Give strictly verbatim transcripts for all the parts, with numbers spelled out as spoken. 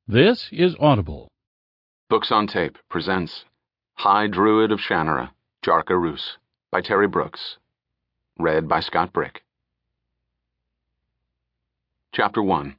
This is Audible. Books on Tape presents High Druid of Shannara, Jarka Rhys by Terry Brooks. Read by Scott Brick. Chapter one.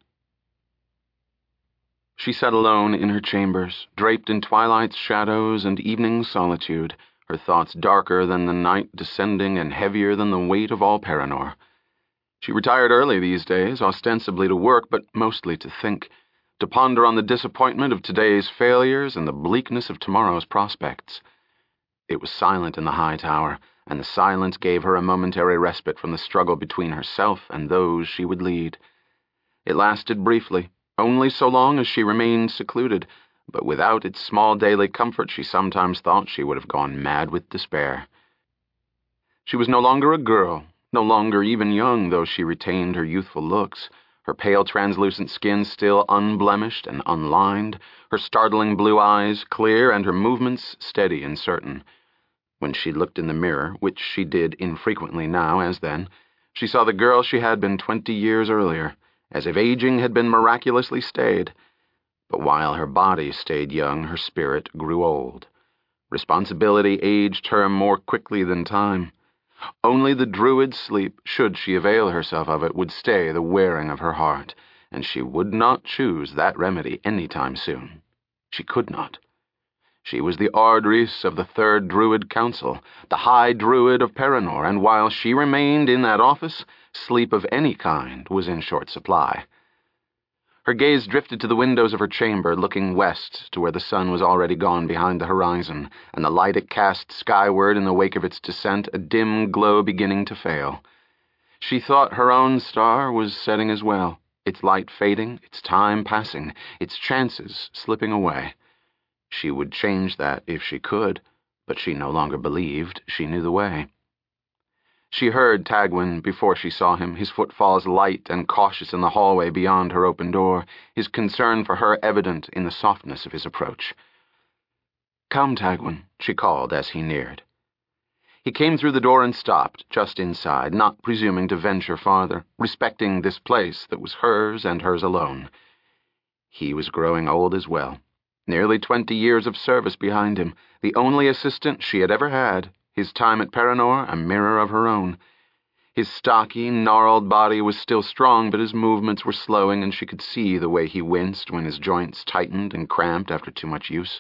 She sat alone in her chambers, draped in twilight's shadows and evening solitude, her thoughts darker than the night descending and heavier than the weight of all Paranor. She retired early these days, ostensibly to work, but mostly to think, to ponder on the disappointment of today's failures and the bleakness of tomorrow's prospects. It was silent in the high tower, and the silence gave her a momentary respite from the struggle between herself and those she would lead. It lasted briefly, only so long as she remained secluded, but without its small daily comfort she sometimes thought she would have gone mad with despair. She was no longer a girl, no longer even young, though she retained her youthful looks, her pale translucent skin still unblemished and unlined, her startling blue eyes clear and her movements steady and certain. When she looked in the mirror, which she did infrequently now as then, she saw the girl she had been twenty years earlier, as if aging had been miraculously stayed. But while her body stayed young, her spirit grew old. Responsibility aged her more quickly than time. Only the druid's sleep, should she avail herself of it, would stay the wearing of her heart, and she would not choose that remedy any time soon. She could not. She was the Ard Rhys of the Third Druid Council, the High Druid of Paranor, and while she remained in that office, sleep of any kind was in short supply. Her gaze drifted to the windows of her chamber, looking west to where the sun was already gone behind the horizon, and the light it cast skyward in the wake of its descent, a dim glow beginning to fail. She thought her own star was setting as well, its light fading, its time passing, its chances slipping away. She would change that if she could, but she no longer believed she knew the way. She heard Tagwin before she saw him, his footfalls light and cautious in the hallway beyond her open door, his concern for her evident in the softness of his approach. "Come, Tagwin," she called as he neared. He came through the door and stopped, just inside, not presuming to venture farther, respecting this place that was hers and hers alone. He was growing old as well. Nearly twenty years of service behind him, the only assistant she had ever had, his time at Paranor a mirror of her own. His stocky, gnarled body was still strong, but his movements were slowing, and she could see the way he winced when his joints tightened and cramped after too much use.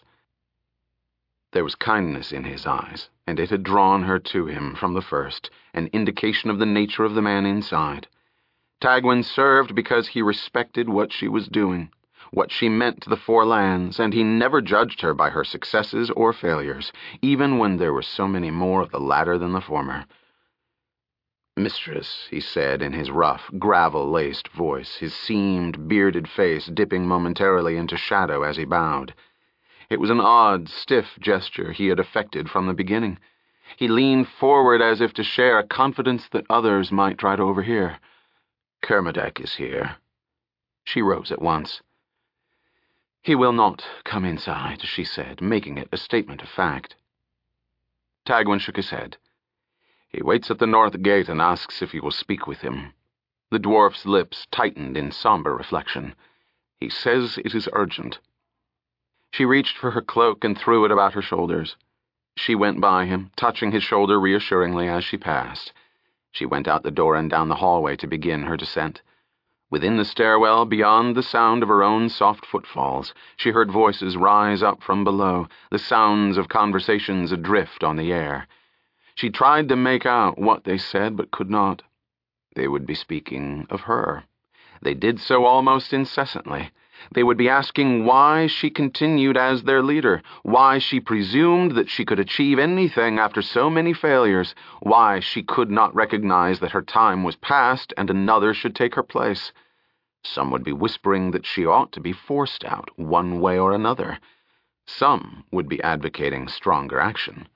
There was kindness in his eyes, and it had drawn her to him from the first, an indication of the nature of the man inside. Tagwin served because he respected what she was doing, what she meant to the Four Lands, and he never judged her by her successes or failures, even when there were so many more of the latter than the former. "Mistress," he said in his rough, gravel-laced voice, his seamed, bearded face dipping momentarily into shadow as he bowed. It was an odd, stiff gesture he had affected from the beginning. He leaned forward as if to share a confidence that others might try to overhear. "Kermadec is here." She rose at once. "He will not come inside," she said, making it a statement of fact. Tagwin shook his head. "He waits at the north gate and asks if you will speak with him." The dwarf's lips tightened in somber reflection. "He says it is urgent." She reached for her cloak and threw it about her shoulders. She went by him, touching his shoulder reassuringly as she passed. She went out the door and down the hallway to begin her descent. Within the stairwell, beyond the sound of her own soft footfalls, she heard voices rise up from below, the sounds of conversations adrift on the air. She tried to make out what they said, but could not. They would be speaking of her. They did so almost incessantly. They would be asking why she continued as their leader, why she presumed that she could achieve anything after so many failures, why she could not recognize that her time was past and another should take her place. Some would be whispering that she ought to be forced out, one way or another. Some would be advocating stronger action.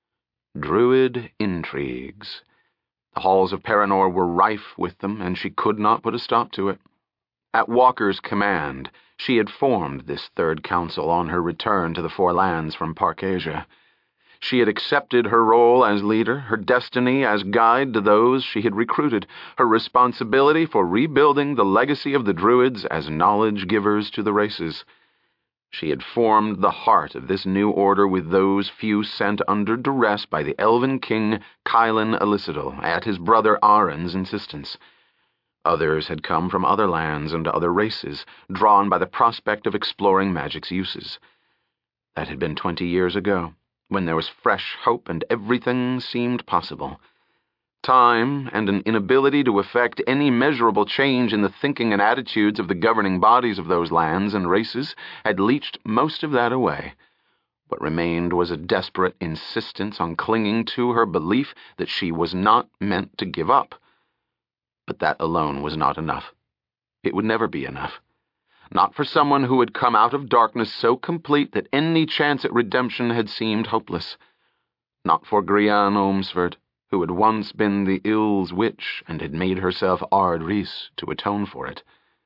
Druid intrigues. The halls of Paranor were rife with them, and she could not put a stop to it. At Walker's command, she had formed this third council on her return to the Four Lands from Parkasia. She had accepted her role as leader, her destiny as guide to those she had recruited, her responsibility for rebuilding the legacy of the Druids as knowledge givers to the races. She had formed the heart of this new order with those few sent under duress by the elven king Kylan Elicital at his brother Arin's insistence. Others had come from other lands and other races, drawn by the prospect of exploring magic's uses. That had been twenty years ago, when there was fresh hope and everything seemed possible. Time and an inability to effect any measurable change in the thinking and attitudes of the governing bodies of those lands and races had leached most of that away. What remained was a desperate insistence on clinging to her belief that she was not meant to give up. But that alone was not enough. It would never be enough. Not for someone who had come out of darkness so complete that any chance at redemption had seemed hopeless. Not for Grianne Ormsford, who had once been the Ill's witch and had made herself Ard Rhys to atone for it.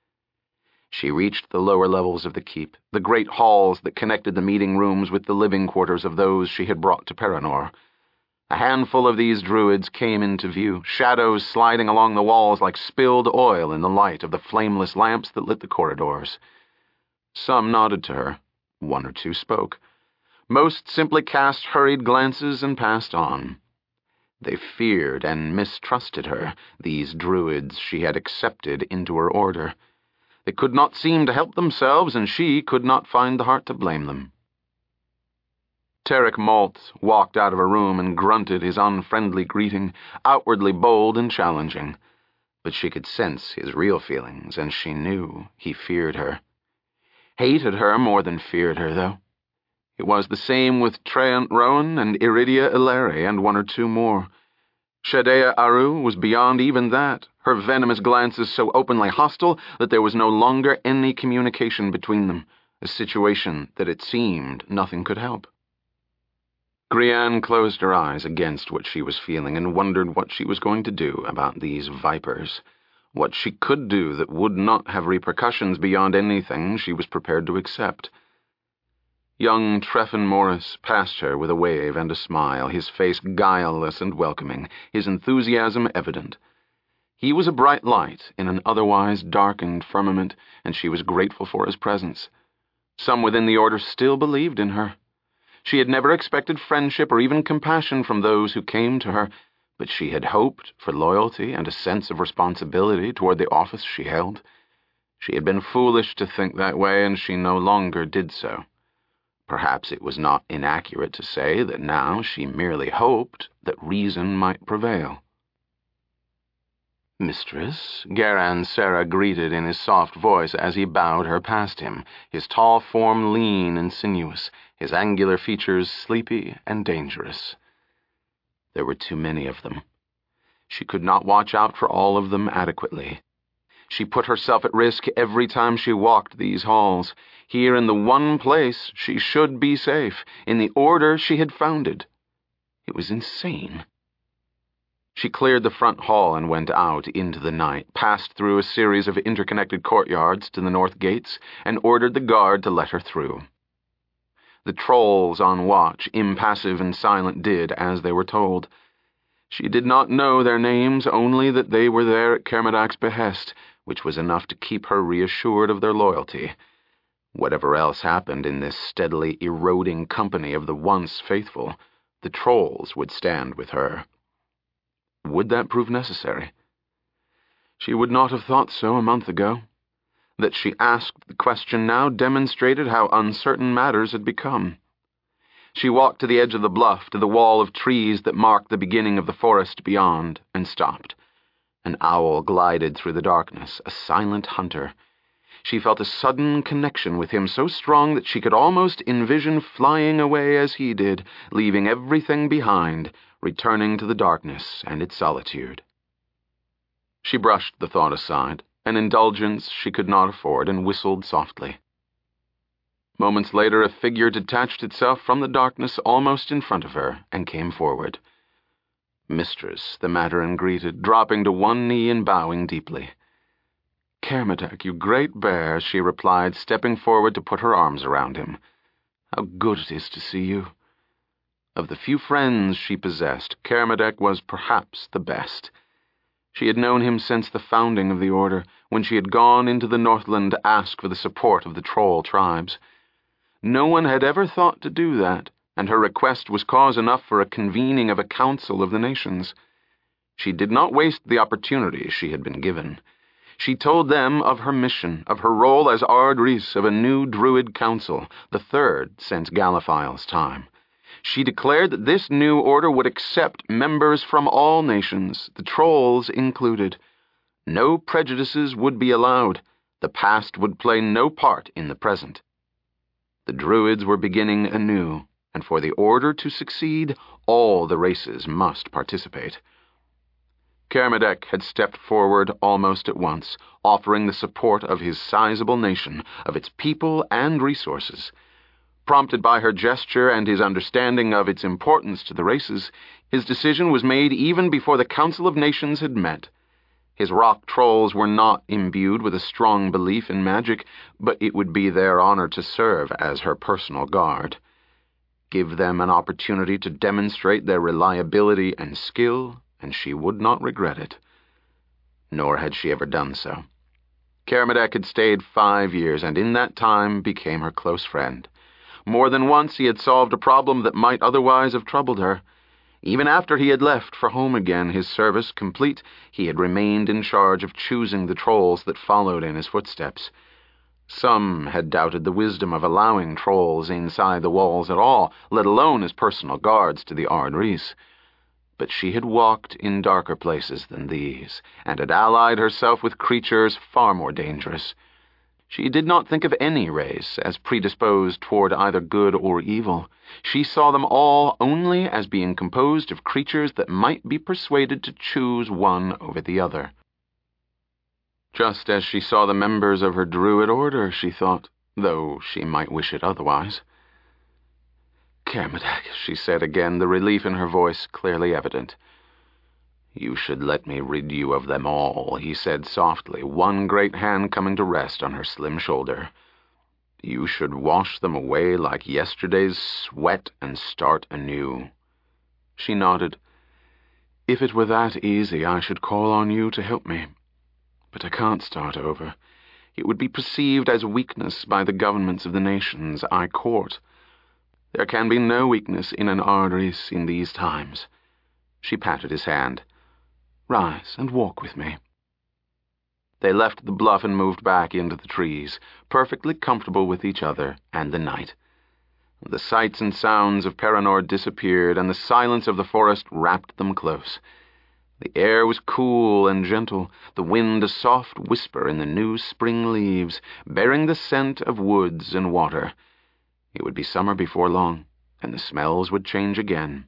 She reached the lower levels of the keep, the great halls that connected the meeting rooms with the living quarters of those she had brought to Paranor. A handful of these druids came into view, shadows sliding along the walls like spilled oil in the light of the flameless lamps that lit the corridors. Some nodded to her. One or two spoke. Most simply cast hurried glances and passed on. They feared and mistrusted her, these druids she had accepted into her order. They could not seem to help themselves, and she could not find the heart to blame them. Tarek Malt walked out of a room and grunted his unfriendly greeting, outwardly bold and challenging. But she could sense his real feelings, and she knew he feared her. Hated her more than feared her, though. It was the same with Treant Rowan and Iridia Ilari and one or two more. Shadea Aru was beyond even that, her venomous glances so openly hostile that there was no longer any communication between them, a situation that it seemed nothing could help. Grianne closed her eyes against what she was feeling and wondered what she was going to do about these vipers, what she could do that would not have repercussions beyond anything she was prepared to accept. Young Treffin Morris passed her with a wave and a smile, his face guileless and welcoming, his enthusiasm evident. He was a bright light in an otherwise darkened firmament, and she was grateful for his presence. Some within the order still believed in her. She had never expected friendship or even compassion from those who came to her, but she had hoped for loyalty and a sense of responsibility toward the office she held. She had been foolish to think that way, and she no longer did so. Perhaps it was not inaccurate to say that now she merely hoped that reason might prevail. "Mistress," Garan Sarah greeted in his soft voice as he bowed her past him, his tall form lean and sinuous, his angular features sleepy and dangerous. There were too many of them. She could not watch out for all of them adequately. She put herself at risk every time she walked these halls, here in the one place she should be safe, in the order she had founded. It was insane. She cleared the front hall and went out into the night, passed through a series of interconnected courtyards to the north gates, and ordered the guard to let her through. The trolls on watch, impassive and silent, did as they were told. She did not know their names, only that they were there at Kermadac's behest, which was enough to keep her reassured of their loyalty. Whatever else happened in this steadily eroding company of the once faithful, the trolls would stand with her. Would that prove necessary? She would not have thought so a month ago. That she asked the question now demonstrated how uncertain matters had become. She walked to the edge of the bluff, to the wall of trees that marked the beginning of the forest beyond, and stopped. An owl glided through the darkness, a silent hunter. She felt a sudden connection with him so strong that she could almost envision flying away as he did, leaving everything behind, returning to the darkness and its solitude. She brushed the thought aside, an indulgence she could not afford, and whistled softly. Moments later, a figure detached itself from the darkness almost in front of her and came forward. "Mistress," the Mandarin greeted, dropping to one knee and bowing deeply. "Kermadac, you great bear," she replied, stepping forward to put her arms around him. "How good it is to see you." Of the few friends she possessed, Kermadec was perhaps the best. She had known him since the founding of the Order, when she had gone into the Northland to ask for the support of the Troll tribes. No one had ever thought to do that, and her request was cause enough for a convening of a council of the nations. She did not waste the opportunity she had been given. She told them of her mission, of her role as Ard Rhys of a new Druid council, the third since Galiphile's time. She declared that this new order would accept members from all nations, the Trolls included. No prejudices would be allowed. The past would play no part in the present. The Druids were beginning anew, and for the order to succeed, all the races must participate. Kermadec had stepped forward almost at once, offering the support of his sizable nation, of its people and resources. Prompted by her gesture and his understanding of its importance to the races, his decision was made even before the Council of Nations had met. His rock trolls were not imbued with a strong belief in magic, but it would be their honor to serve as her personal guard. Give them an opportunity to demonstrate their reliability and skill, and she would not regret it. Nor had she ever done so. Kermadec had stayed five years, and in that time became her close friend. More than once he had solved a problem that might otherwise have troubled her. Even after he had left for home again, his service complete, he had remained in charge of choosing the trolls that followed in his footsteps. Some had doubted the wisdom of allowing trolls inside the walls at all, let alone as personal guards to the Ard Rhys. But she had walked in darker places than these, and had allied herself with creatures far more dangerous. She did not think of any race as predisposed toward either good or evil. She saw them all only as being composed of creatures that might be persuaded to choose one over the other. Just as she saw the members of her Druid order, she thought, though she might wish it otherwise. "Kermadec," she said again, the relief in her voice clearly evident. "You should let me rid you of them all," he said softly, one great hand coming to rest on her slim shoulder. "You should wash them away like yesterday's sweat and start anew." She nodded. "If it were that easy, I should call on you to help me. But I can't start over. It would be perceived as weakness by the governments of the nations I court. There can be no weakness in an Ard Rhys in these times." She patted his hand. "Rise and walk with me." They left the bluff and moved back into the trees, perfectly comfortable with each other and the night. The sights and sounds of Paranor disappeared, and the silence of the forest wrapped them close. The air was cool and gentle, the wind a soft whisper in the new spring leaves, bearing the scent of woods and water. It would be summer before long, and the smells would change again.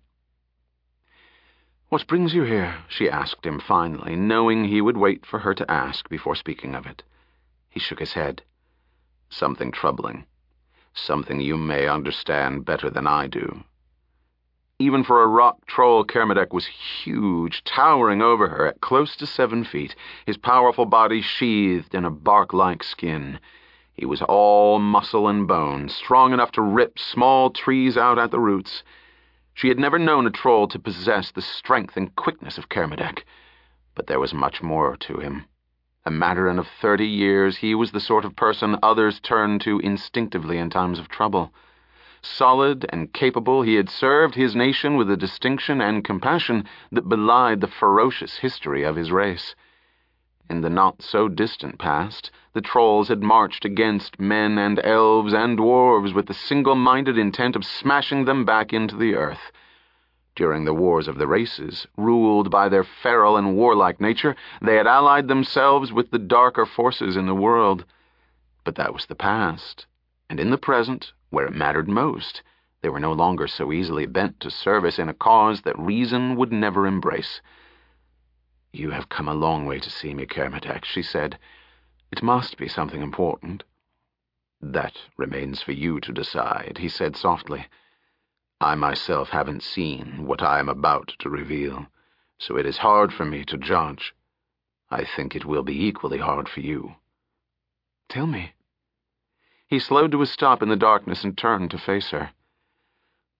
"What brings you here?" she asked him finally, knowing he would wait for her to ask before speaking of it. He shook his head. "Something troubling. Something you may understand better than I do." Even for a rock troll, Kermadec was huge, towering over her at close to seven feet, his powerful body sheathed in a bark-like skin. He was all muscle and bone, strong enough to rip small trees out at the roots. She had never known a troll to possess the strength and quickness of Kermadec, but there was much more to him. A Mandarin of thirty years, he was the sort of person others turned to instinctively in times of trouble. Solid and capable, he had served his nation with a distinction and compassion that belied the ferocious history of his race. In the not-so-distant past, the trolls had marched against men and elves and dwarves with the single-minded intent of smashing them back into the earth. During the wars of the races, ruled by their feral and warlike nature, they had allied themselves with the darker forces in the world. But that was the past, and in the present, where it mattered most, they were no longer so easily bent to service in a cause that reason would never embrace. "You have come a long way to see me, Kermadec," she said. "It must be something important." "That remains for you to decide," he said softly. "I myself haven't seen what I am about to reveal, so it is hard for me to judge. I think it will be equally hard for you." "Tell me." He slowed to a stop in the darkness and turned to face her.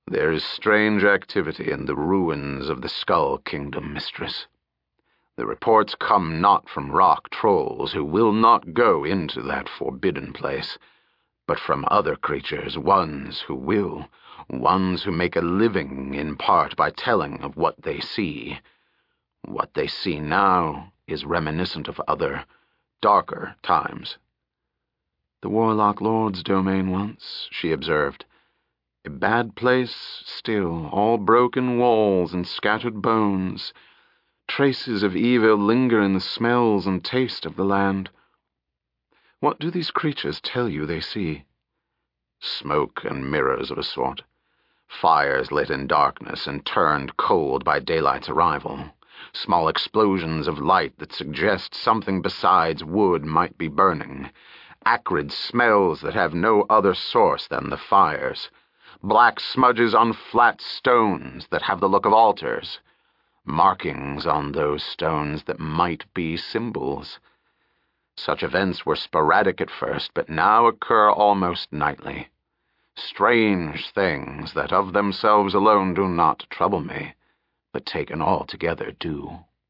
There is strange activity in the ruins of the Skull Kingdom, mistress. The reports come not from rock trolls who will not go into that forbidden place, but from other creatures, ones who will, ones who make a living in part by telling of what they see. What they see now is reminiscent of other, darker times. The Warlock Lord's domain once, she observed. A bad place still, all broken walls and scattered bones. Traces of evil linger in the smells and taste of the land. What do these creatures tell you they see? Smoke and mirrors of a sort. Fires lit in darkness and turned cold by daylight's arrival. Small explosions of light that suggest something besides wood might be burning. Acrid smells that have no other source than the fires. Black smudges on flat stones that have the look of altars. Markings on those stones that might be symbols. Such events were sporadic at first, but now occur almost nightly. Strange things that of themselves alone do not trouble me, but taken all together do.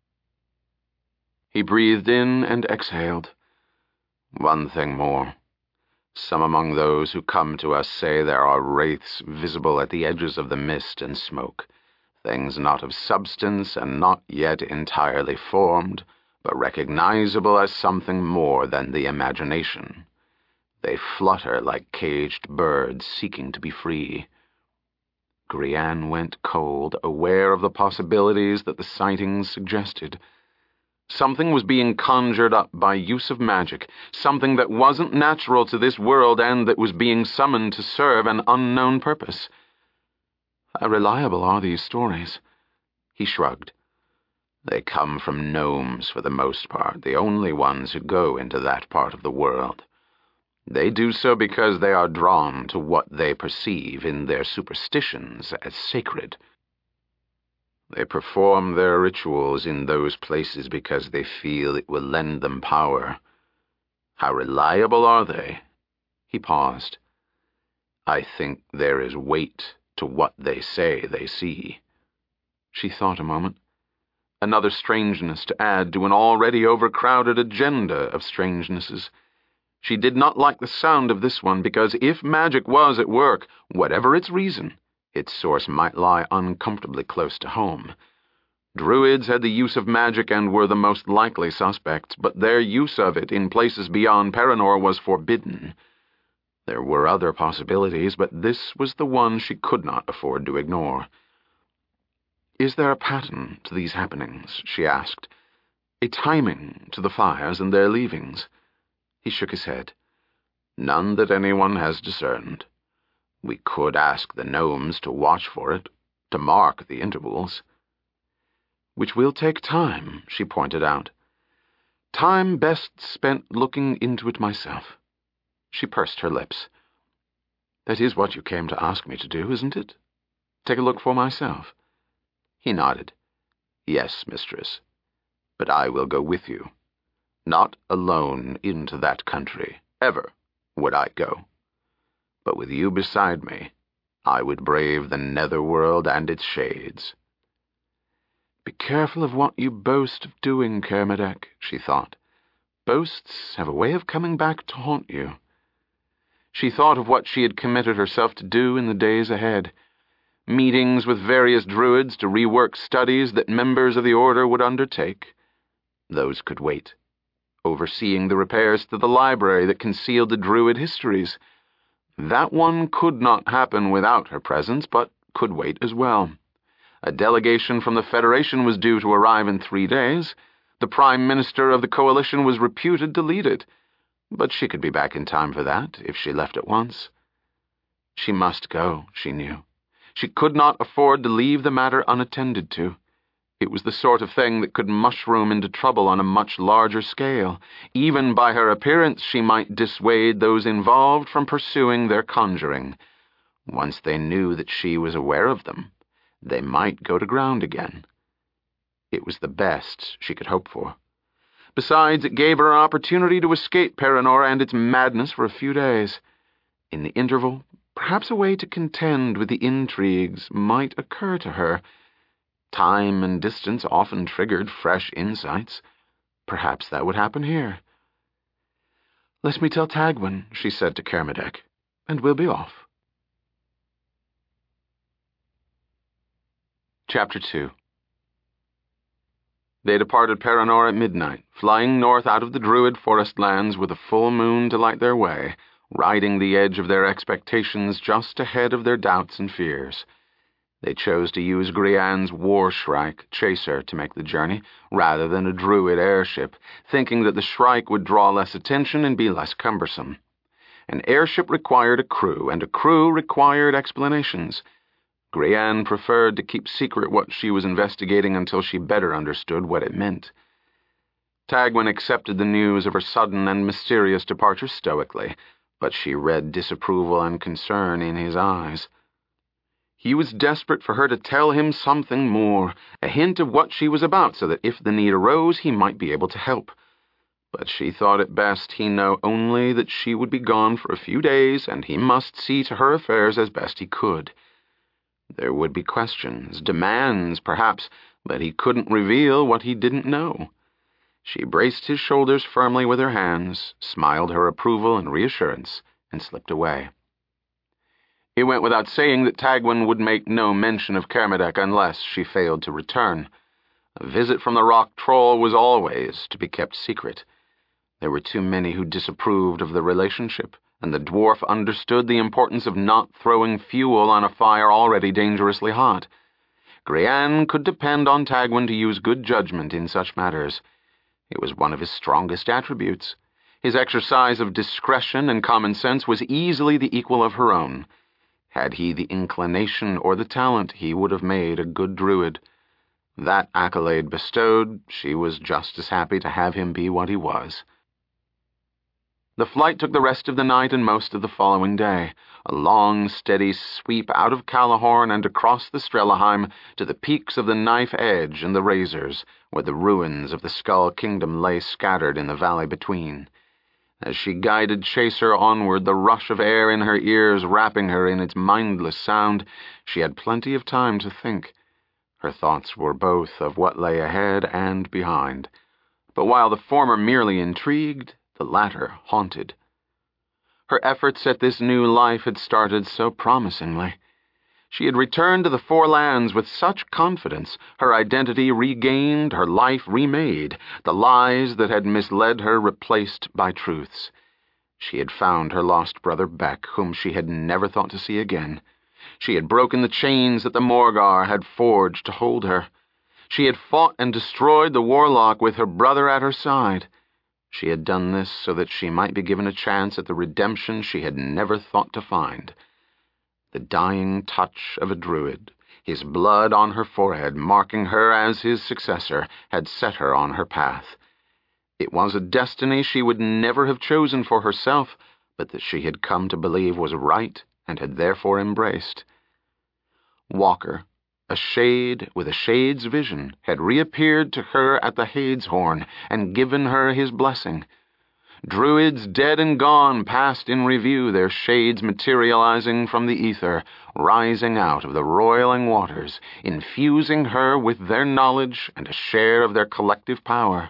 He breathed in and exhaled. One thing more. Some among those who come to us say there are wraiths visible at the edges of the mist and smoke, things not of substance and not yet entirely formed, but recognizable as something more than the imagination. They flutter like caged birds seeking to be free. Grianne went cold, aware of the possibilities that the sightings suggested. Something was being conjured up by use of magic, something that wasn't natural to this world and that was being summoned to serve an unknown purpose. How reliable are these stories? He shrugged. They come from gnomes for the most part, the only ones who go into that part of the world. They do so because they are drawn to what they perceive in their superstitions as sacred. They perform their rituals in those places because they feel it will lend them power. How reliable are they? He paused. I think there is weight to what they say they see. She thought a moment. Another strangeness to add to an already overcrowded agenda of strangenesses. She did not like the sound of this one because if magic was at work, whatever its reason, its source might lie uncomfortably close to home. Druids had the use of magic and were the most likely suspects, but their use of it in places beyond Paranor was forbidden. There were other possibilities, but this was the one she could not afford to ignore. Is there a pattern to these happenings? She asked. A timing to the fires and their leavings? He shook his head. None that anyone has discerned. We could ask the gnomes to watch for it, to mark the intervals. Which will take time, she pointed out. Time best spent looking into it myself. She pursed her lips. That is what you came to ask me to do, isn't it? Take a look for myself. He nodded. Yes, mistress, but I will go with you. Not alone into that country, ever would I go. But with you beside me, I would brave the netherworld and its shades. Be careful of what you boast of doing, Kermadec, she thought. Boasts have a way of coming back to haunt you. She thought of what she had committed herself to do in the days ahead. Meetings with various druids to rework studies that members of the order would undertake. Those could wait. Overseeing the repairs to the library that concealed the druid histories. That one could not happen without her presence, but could wait as well. A delegation from the Federation was due to arrive in three days. The Prime Minister of the Coalition was reputed to lead it, but she could be back in time for that if she left at once. She must go, she knew. She could not afford to leave the matter unattended to. It was the sort of thing that could mushroom into trouble on a much larger scale. Even by her appearance she might dissuade those involved from pursuing their conjuring. Once they knew that she was aware of them, they might go to ground again. It was the best she could hope for. Besides, it gave her an opportunity to escape Paranor and its madness for a few days. In the interval, Perhaps a way to contend with the intrigues might occur to her. Time and distance often triggered fresh insights. Perhaps that would happen here. "Let me tell Tagwin," she said to Kermadec, "and we'll be off." Chapter two. They departed Paranor at midnight, flying north out of the Druid forest lands with a full moon to light their way, riding the edge of their expectations just ahead of their doubts and fears. They chose to use Grianne's war shrike, Chaser, to make the journey, rather than a Druid airship, thinking that the shrike would draw less attention and be less cumbersome. An airship required a crew, and a crew required explanations. Grianne preferred to keep secret what she was investigating until she better understood what it meant. Tagwin accepted the news of her sudden and mysterious departure stoically, but she read disapproval and concern in his eyes. He was desperate for her to tell him something more, a hint of what she was about, so that if the need arose, he might be able to help. But she thought it best he know only that she would be gone for a few days, and he must see to her affairs as best he could. There would be questions, demands, perhaps, but he couldn't reveal what he didn't know. She braced his shoulders firmly with her hands, smiled her approval and reassurance, and slipped away. It went without saying that Tagwin would make no mention of Kermadec unless she failed to return. A visit from the rock troll was always to be kept secret. There were too many who disapproved of the relationship, and the dwarf understood the importance of not throwing fuel on a fire already dangerously hot. Grianne could depend on Tagwin to use good judgment in such matters. It was one of his strongest attributes. His exercise of discretion and common sense was easily the equal of her own. Had he the inclination or the talent, he would have made a good druid. That accolade bestowed, she was just as happy to have him be what he was. The flight took the rest of the night and most of the following day, a long, steady sweep out of Callahorn and across the Strelaheim to the peaks of the Knife Edge and the Razors, where the ruins of the Skull Kingdom lay scattered in the valley between. As she guided Chaser onward, the rush of air in her ears wrapping her in its mindless sound, she had plenty of time to think. Her thoughts were both of what lay ahead and behind. But while the former merely intrigued, the latter haunted. Her efforts at this new life had started so promisingly. She had returned to the Four Lands with such confidence, her identity regained, her life remade, the lies that had misled her replaced by truths. She had found her lost brother Beck, whom she had never thought to see again. She had broken the chains that the Morgar had forged to hold her. She had fought and destroyed the warlock with her brother at her side. She had done this so that she might be given a chance at the redemption she had never thought to find. The dying touch of a druid, his blood on her forehead marking her as his successor, had set her on her path. It was a destiny she would never have chosen for herself, but that she had come to believe was right and had therefore embraced. Walker, a shade with a shade's vision, had reappeared to her at the Hadeshorn and given her his blessing. Druids dead and gone passed in review, their shades materializing from the ether, rising out of the roiling waters, infusing her with their knowledge and a share of their collective power.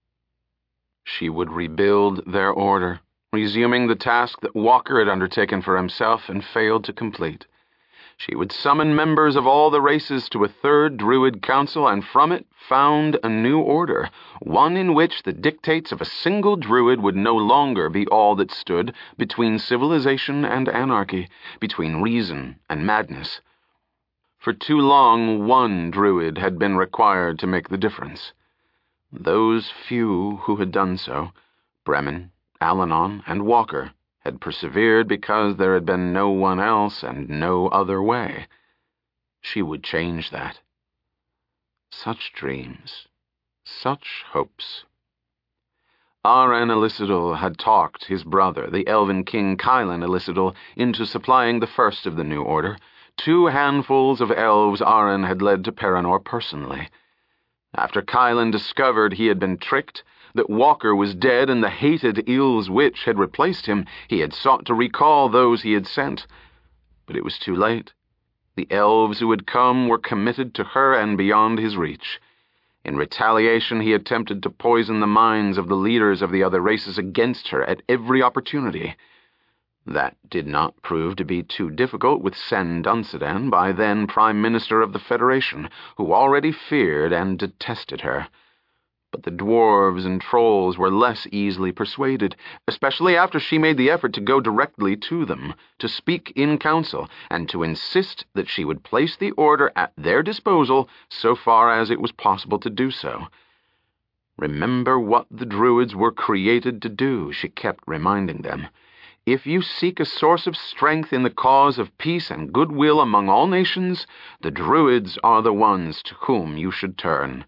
She would rebuild their order, resuming the task that Walker had undertaken for himself and failed to complete. She would summon members of all the races to a third Druid council, and from it found a new order, one in which the dictates of a single Druid would no longer be all that stood between civilization and anarchy, between reason and madness. For too long, one Druid had been required to make the difference. Those few who had done so, Bremen, Alanon, and Walker, had persevered because there had been no one else and no other way. She would change that. Such dreams, such hopes. Aran Elisadul had talked his brother, the elven king Kylan Elisadul, into supplying the first of the new order. Two handfuls of elves Aran had led to Paranor personally. After Kylan discovered he had been tricked, that Walker was dead and the hated Il's witch had replaced him, he had sought to recall those he had sent. But it was too late. The elves who had come were committed to her and beyond his reach. In retaliation, he attempted to poison the minds of the leaders of the other races against her at every opportunity. That did not prove to be too difficult with Sen Dunstan, by then Prime Minister of the Federation, who already feared and detested her. But the dwarves and trolls were less easily persuaded, especially after she made the effort to go directly to them, to speak in council, and to insist that she would place the order at their disposal so far as it was possible to do so. Remember what the Druids were created to do, she kept reminding them. If you seek a source of strength in the cause of peace and goodwill among all nations, the Druids are the ones to whom you should turn.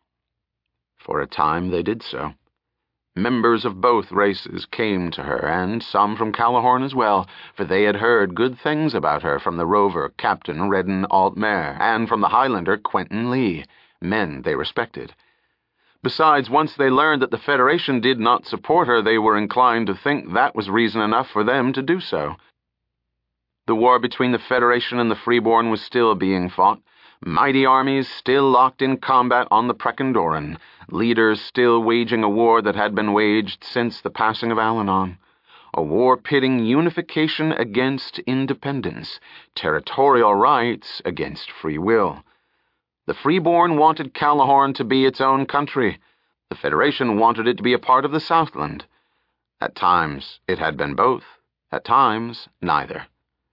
For a time they did so. Members of both races came to her, and some from Callahorn as well, for they had heard good things about her from the rover Captain Redden Altmer, and from the Highlander Quentin Lee, men they respected. Besides, once they learned that the Federation did not support her, they were inclined to think that was reason enough for them to do so. The war between the Federation and the Freeborn was still being fought, mighty armies still locked in combat on the Prekendoran, leaders still waging a war that had been waged since the passing of Alanon, a war pitting unification against independence, territorial rights against free will. The Freeborn wanted Callahorn to be its own country. The Federation wanted it to be a part of the Southland. At times it had been both, at times neither.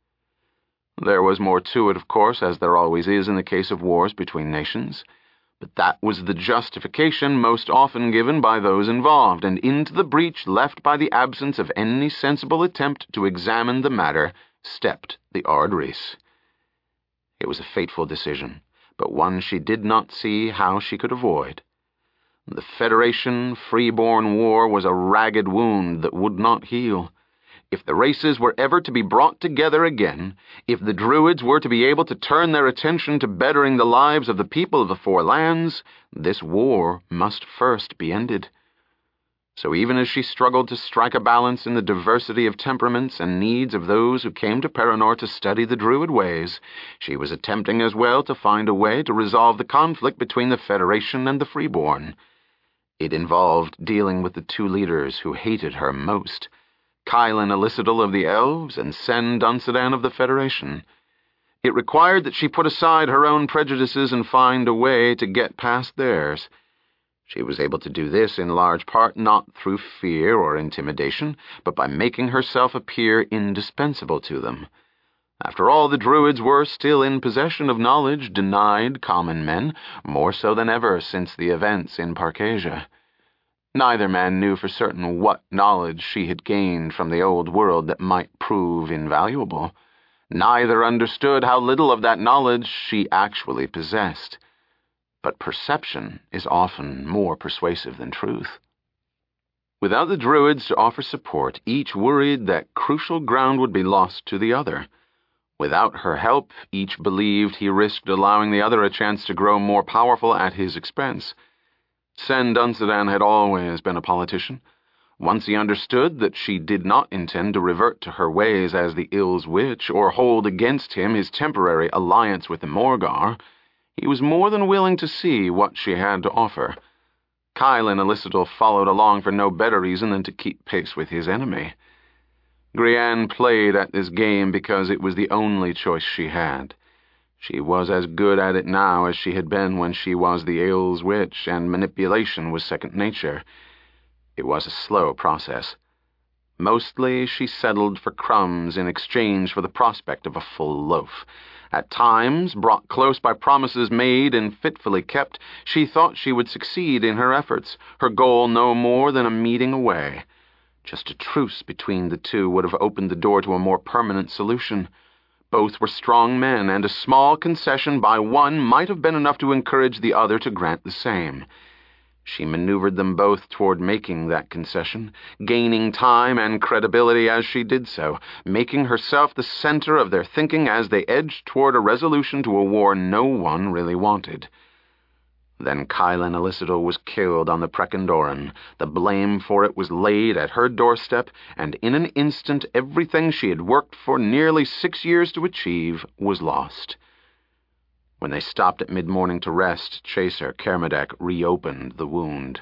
There was more to it, of course, as there always is in the case of wars between nations, but that was the justification most often given by those involved, and into the breach left by the absence of any sensible attempt to examine the matter stepped the Ard Rhys. It was a fateful decision, but one she did not see how she could avoid. The Federation-Freeborn War was a ragged wound that would not heal. If the races were ever to be brought together again, if the Druids were to be able to turn their attention to bettering the lives of the people of the Four Lands, this war must first be ended. So even as she struggled to strike a balance in the diversity of temperaments and needs of those who came to Paranor to study the Druid ways, she was attempting as well to find a way to resolve the conflict between the Federation and the Freeborn. It involved dealing with the two leaders who hated her most, Kylan Elissadal of the Elves and Sen Dunstan of the Federation. It required that she put aside her own prejudices and find a way to get past theirs. She was able to do this in large part not through fear or intimidation, but by making herself appear indispensable to them. After all, the Druids were still in possession of knowledge denied common men, more so than ever since the events in Parcasia. Neither man knew for certain what knowledge she had gained from the old world that might prove invaluable. Neither understood how little of that knowledge she actually possessed. But perception is often more persuasive than truth. Without the Druids to offer support, each worried that crucial ground would be lost to the other. Without her help, each believed he risked allowing the other a chance to grow more powerful at his expense. Sen Dunstan had always been a politician. Once he understood that she did not intend to revert to her ways as the Ill's witch, or hold against him his temporary alliance with the Morgar, he was more than willing to see what she had to offer. Kylan Elissadal followed along for no better reason than to keep pace with his enemy. Grianne played at this game because it was the only choice she had. She was as good at it now as she had been when she was the Ill's witch, and manipulation was second nature. It was a slow process. Mostly she settled for crumbs in exchange for the prospect of a full loaf. At times, brought close by promises made and fitfully kept, she thought she would succeed in her efforts, her goal no more than a meeting away. Just a truce between the two would have opened the door to a more permanent solution. Both were strong men, and a small concession by one might have been enough to encourage the other to grant the same. She maneuvered them both toward making that concession, gaining time and credibility as she did so, making herself the center of their thinking as they edged toward a resolution to a war no one really wanted. Then Kylen Elicital was killed on the Prekendoran. The blame for it was laid at her doorstep, and in an instant everything she had worked for nearly six years to achieve was lost. When they stopped at mid-morning to rest, Chaser Kermadec reopened the wound.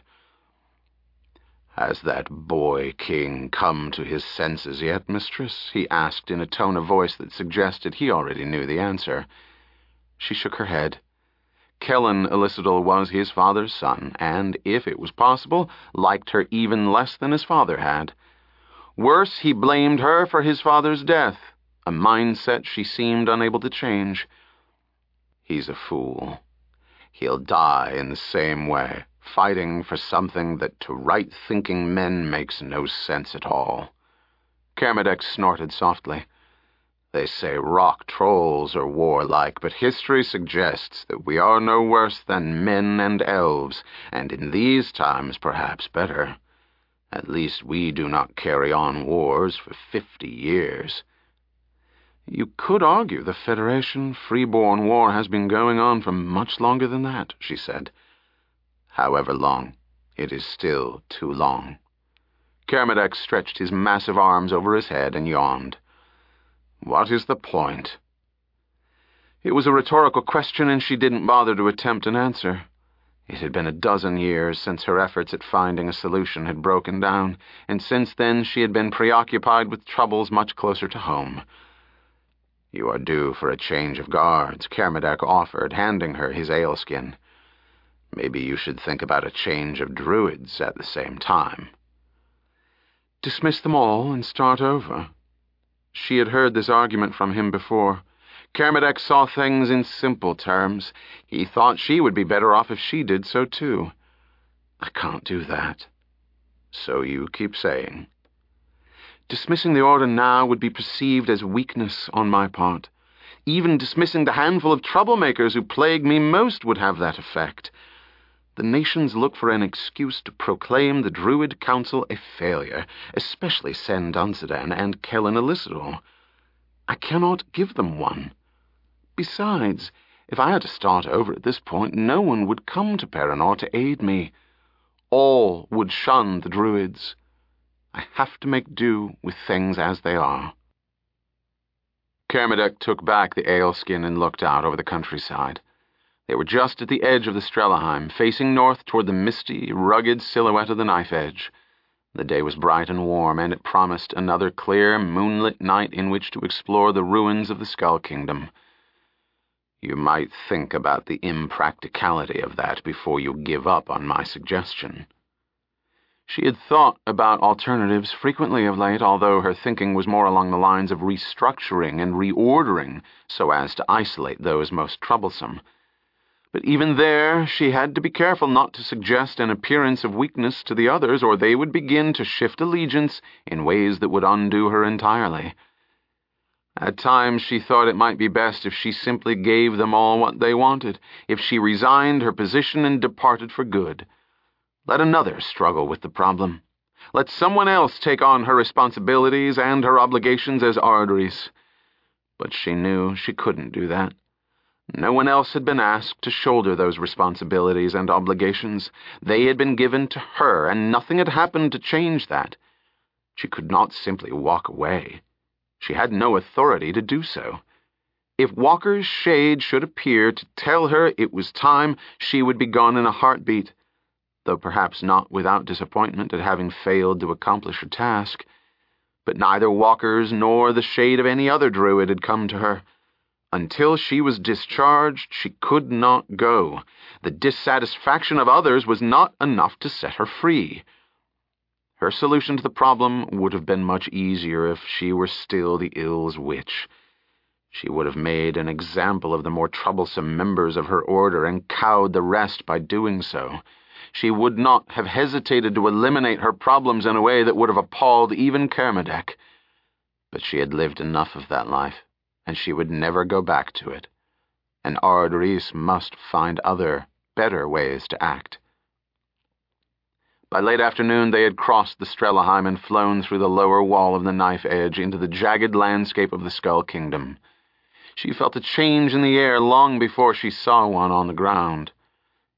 "Has that boy king come to his senses yet, mistress?" he asked in a tone of voice that suggested he already knew the answer. She shook her head. Kellen Elicital was his father's son, and, if it was possible, liked her even less than his father had. Worse, he blamed her for his father's death, a mindset she seemed unable to change. "He's a fool. He'll die in the same way, fighting for something that to right-thinking men makes no sense at all." Kermadec snorted softly. "They say rock trolls are warlike, but history suggests that we are no worse than men and elves, and in these times perhaps better. At least we do not carry on wars for fifty years. "You could argue the Federation Freeborn War has been going on for much longer than that," she said. "However long, it is still too long." Kermadec stretched his massive arms over his head and yawned. "What is the point?" It was a rhetorical question, and she didn't bother to attempt an answer. It had been a dozen years since her efforts at finding a solution had broken down, and since then she had been preoccupied with troubles much closer to home. "You are due for a change of guards," Kermadec offered, handing her his aleskin. "Maybe you should think about a change of druids at the same time." Dismiss them all and start over. She had heard this argument from him before. Kermadec saw things in simple terms. He thought she would be better off if she did so too. "I can't do that." "So you keep saying." Dismissing the Order now would be perceived as weakness on my part. Even dismissing the handful of troublemakers who plague me most would have that effect. The nations look for an excuse to proclaim the Druid Council a failure, especially Sen Dunstan and Kellen Elicital. I cannot give them one. Besides, if I had to start over at this point, no one would come to Paranor to aid me. All would shun the Druids. I have to make do with things as they are. Kermadec took back the aleskin and looked out over the countryside. They were just at the edge of the Strelaheim, facing north toward the misty, rugged silhouette of the knife edge. The day was bright and warm, and it promised another clear, moonlit night in which to explore the ruins of the Skull Kingdom. "You might think about the impracticality of that before you give up on my suggestion." She had thought about alternatives frequently of late, although her thinking was more along the lines of restructuring and reordering so as to isolate those most troublesome. But even there, she had to be careful not to suggest an appearance of weakness to the others, or they would begin to shift allegiance in ways that would undo her entirely. At times she thought it might be best if she simply gave them all what they wanted, if she resigned her position and departed for good. Let another struggle with the problem. Let someone else take on her responsibilities and her obligations as Ardres. But she knew she couldn't do that. No one else had been asked to shoulder those responsibilities and obligations. They had been given to her, and nothing had happened to change that. She could not simply walk away. She had no authority to do so. If Walker's shade should appear to tell her it was time, she would be gone in a heartbeat, though perhaps not without disappointment at having failed to accomplish her task. But neither Walker's nor the shade of any other druid had come to her. Until she was discharged, she could not go. The dissatisfaction of others was not enough to set her free. Her solution to the problem would have been much easier if she were still the Ill's witch. She would have made an example of the more troublesome members of her order and cowed the rest by doing so. She would not have hesitated to eliminate her problems in a way that would have appalled even Kermadec. But she had lived enough of that life, and she would never go back to it. And Ardres must find other, better ways to act. By late afternoon they had crossed the Strelaheim and flown through the lower wall of the knife edge into the jagged landscape of the Skull Kingdom. She felt a change in the air long before she saw one on the ground.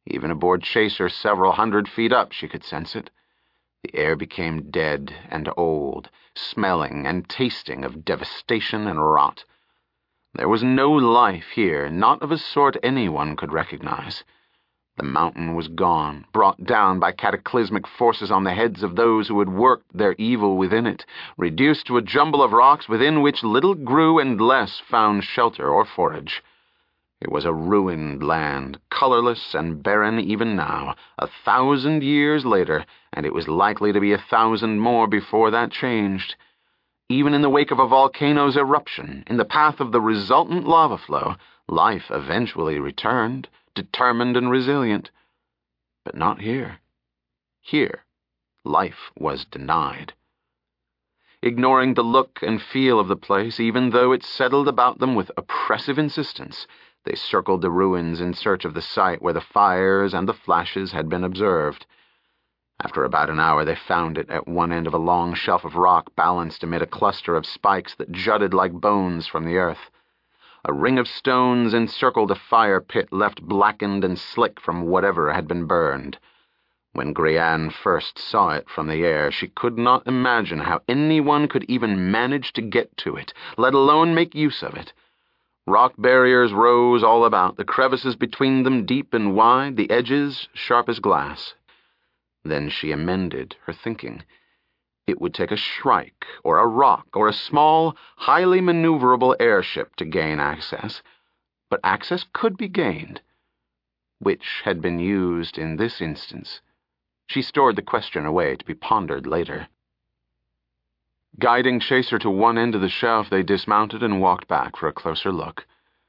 Even aboard Chaser several hundred feet up, she could sense it. The air became dead and old, smelling and tasting of devastation and rot. There was no life here, not of a sort anyone could recognize. The mountain was gone, brought down by cataclysmic forces on the heads of those who had worked their evil within it, reduced to a jumble of rocks within which little grew and less found shelter or forage. It was a ruined land, colorless and barren even now, a thousand years later, and it was likely to be a thousand more before that changed. Even in the wake of a volcano's eruption, in the path of the resultant lava flow, life eventually returned, determined and resilient. But not here. Here, life was denied. Ignoring the look and feel of the place, even though it settled about them with oppressive insistence, they circled the ruins in search of the site where the fires and the flashes had been observed. After about an hour, they found it at one end of a long shelf of rock balanced amid a cluster of spikes that jutted like bones from the earth. A ring of stones encircled a fire pit left blackened and slick from whatever had been burned. When Grianne first saw it from the air, she could not imagine how anyone could even manage to get to it, let alone make use of it. Rock barriers rose all about, the crevices between them deep and wide, the edges sharp as glass. Then she amended her thinking. It would take a shrike, or a rock, or a small, highly maneuverable airship to gain access. But access could be gained. Which had been used in this instance? She stored the question away to be pondered later. Guiding Chaser to one end of the shelf, they dismounted and walked back for a closer look.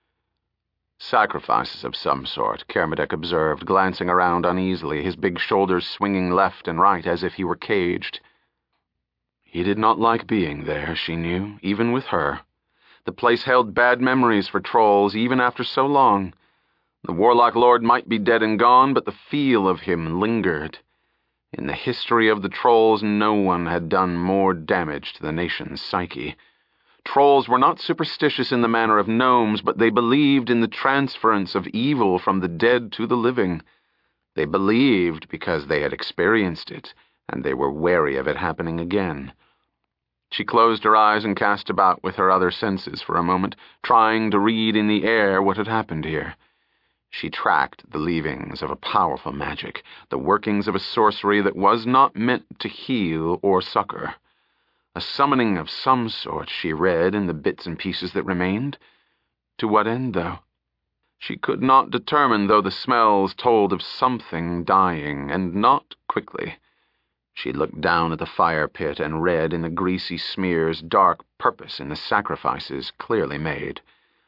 Sacrifices of some sort, Kermadec observed, glancing around uneasily, his big shoulders swinging left and right as if he were caged. He did not like being there, she knew, even with her. The place held bad memories for trolls, even after so long. The Warlock Lord might be dead and gone, but the feel of him lingered. In the history of the trolls, no one had done more damage to the nation's psyche. Trolls were not superstitious in the manner of gnomes, but they believed in the transference of evil from the dead to the living. They believed because they had experienced it, and they were wary of it happening again. She closed her eyes and cast about with her other senses for a moment, trying to read in the air what had happened here. She tracked the leavings of a powerful magic, the workings of a sorcery that was not meant to heal or succor. A summoning of some sort, she read in the bits and pieces that remained. To what end, though? She could not determine, though the smells told of something dying, and not quickly. She looked down at the fire pit and read in the greasy smears dark purpose in the sacrifices clearly made.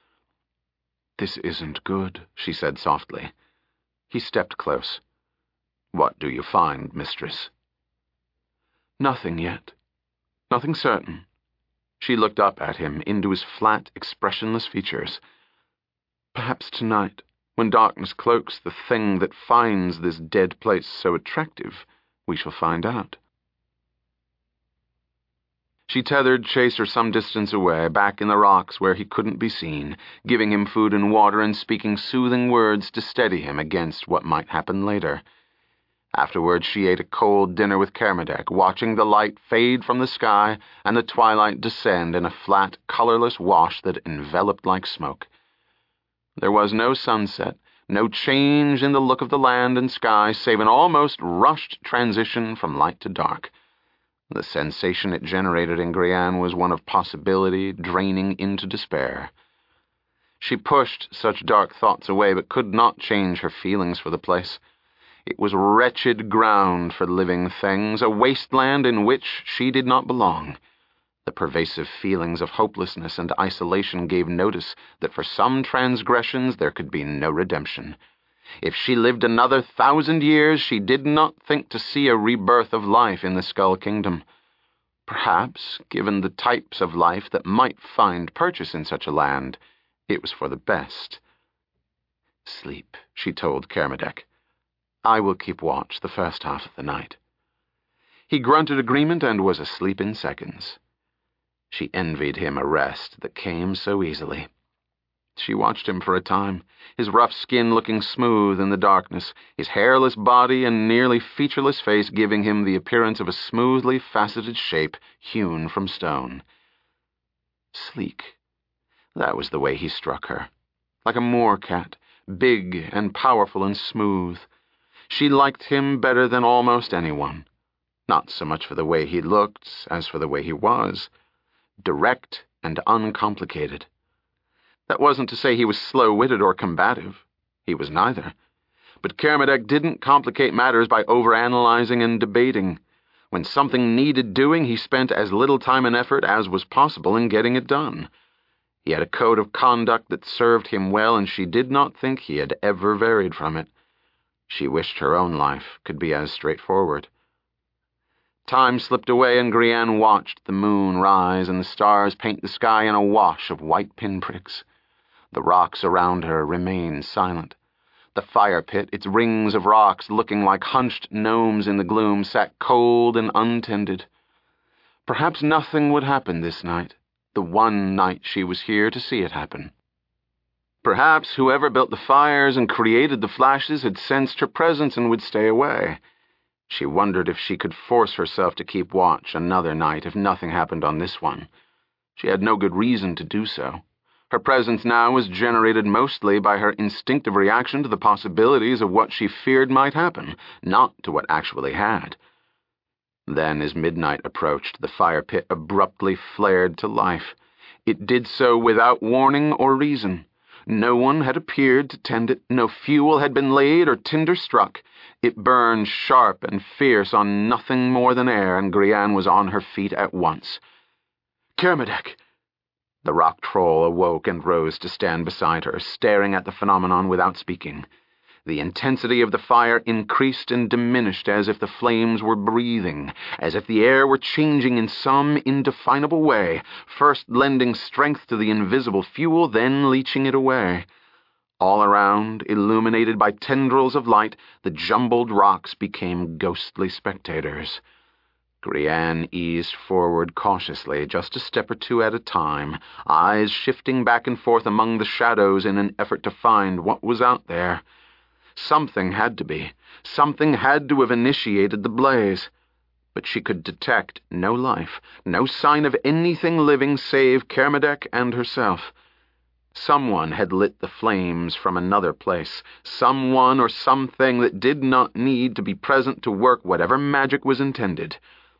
"This isn't good," she said softly. He stepped close. "What do you find, mistress?" "Nothing yet. Nothing certain." She looked up at him, into his flat, expressionless features. "Perhaps tonight, when darkness cloaks the thing that finds this dead place so attractive, we shall find out." She tethered Chaser some distance away, back in the rocks where he couldn't be seen, giving him food and water and speaking soothing words to steady him against what might happen later. Afterwards, she ate a cold dinner with Kermadec, watching the light fade from the sky and the twilight descend in a flat, colorless wash that enveloped like smoke. There was no sunset, no change in the look of the land and sky, save an almost rushed transition from light to dark. The sensation it generated in Grianne was one of possibility draining into despair. She pushed such dark thoughts away, but could not change her feelings for the place. It was wretched ground for living things, a wasteland in which she did not belong. The pervasive feelings of hopelessness and isolation gave notice that for some transgressions there could be no redemption. If she lived another thousand years, she did not think to see a rebirth of life in the Skull Kingdom. Perhaps, given the types of life that might find purchase in such a land, it was for the best. "Sleep," she told Kermadec. "I will keep watch the first half of the night." He grunted agreement and was asleep in seconds. She envied him a rest that came so easily. She watched him for a time, his rough skin looking smooth in the darkness, his hairless body and nearly featureless face giving him the appearance of a smoothly faceted shape hewn from stone. Sleek. That was the way he struck her. Like a moor-cat, big and powerful and smooth. She liked him better than almost anyone. Not so much for the way he looked as for the way he was. Direct and uncomplicated. That wasn't to say he was slow-witted or combative. He was neither. But Kermadec didn't complicate matters by overanalyzing and debating. When something needed doing, he spent as little time and effort as was possible in getting it done. He had a code of conduct that served him well, and she did not think he had ever varied from it. She wished her own life could be as straightforward. Time slipped away, and Grianne watched the moon rise and the stars paint the sky in a wash of white pinpricks. The rocks around her remained silent. The fire pit, its rings of rocks looking like hunched gnomes in the gloom, sat cold and untended. Perhaps nothing would happen this night, the one night she was here to see it happen. Perhaps whoever built the fires and created the flashes had sensed her presence and would stay away. She wondered if she could force herself to keep watch another night if nothing happened on this one. She had no good reason to do so. Her presence now was generated mostly by her instinctive reaction to the possibilities of what she feared might happen, not to what actually had. Then, as midnight approached, the fire pit abruptly flared to life. It did so without warning or reason. No one had appeared to tend it, no fuel had been laid or tinder struck. It burned sharp and fierce on nothing more than air, and Grianne was on her feet at once. "Kermadec!" The rock troll awoke and rose to stand beside her, staring at the phenomenon without speaking. The intensity of the fire increased and diminished as if the flames were breathing, as if the air were changing in some indefinable way, first lending strength to the invisible fuel, then leeching it away. All around, illuminated by tendrils of light, the jumbled rocks became ghostly spectators. Grianne eased forward cautiously, just a step or two at a time, eyes shifting back and forth among the shadows in an effort to find what was out there. Something had to be. Something had to have initiated the blaze. But she could detect no life, no sign of anything living save Kermadec and herself. Someone had lit the flames from another place, someone or something that did not need to be present to work whatever magic was intended.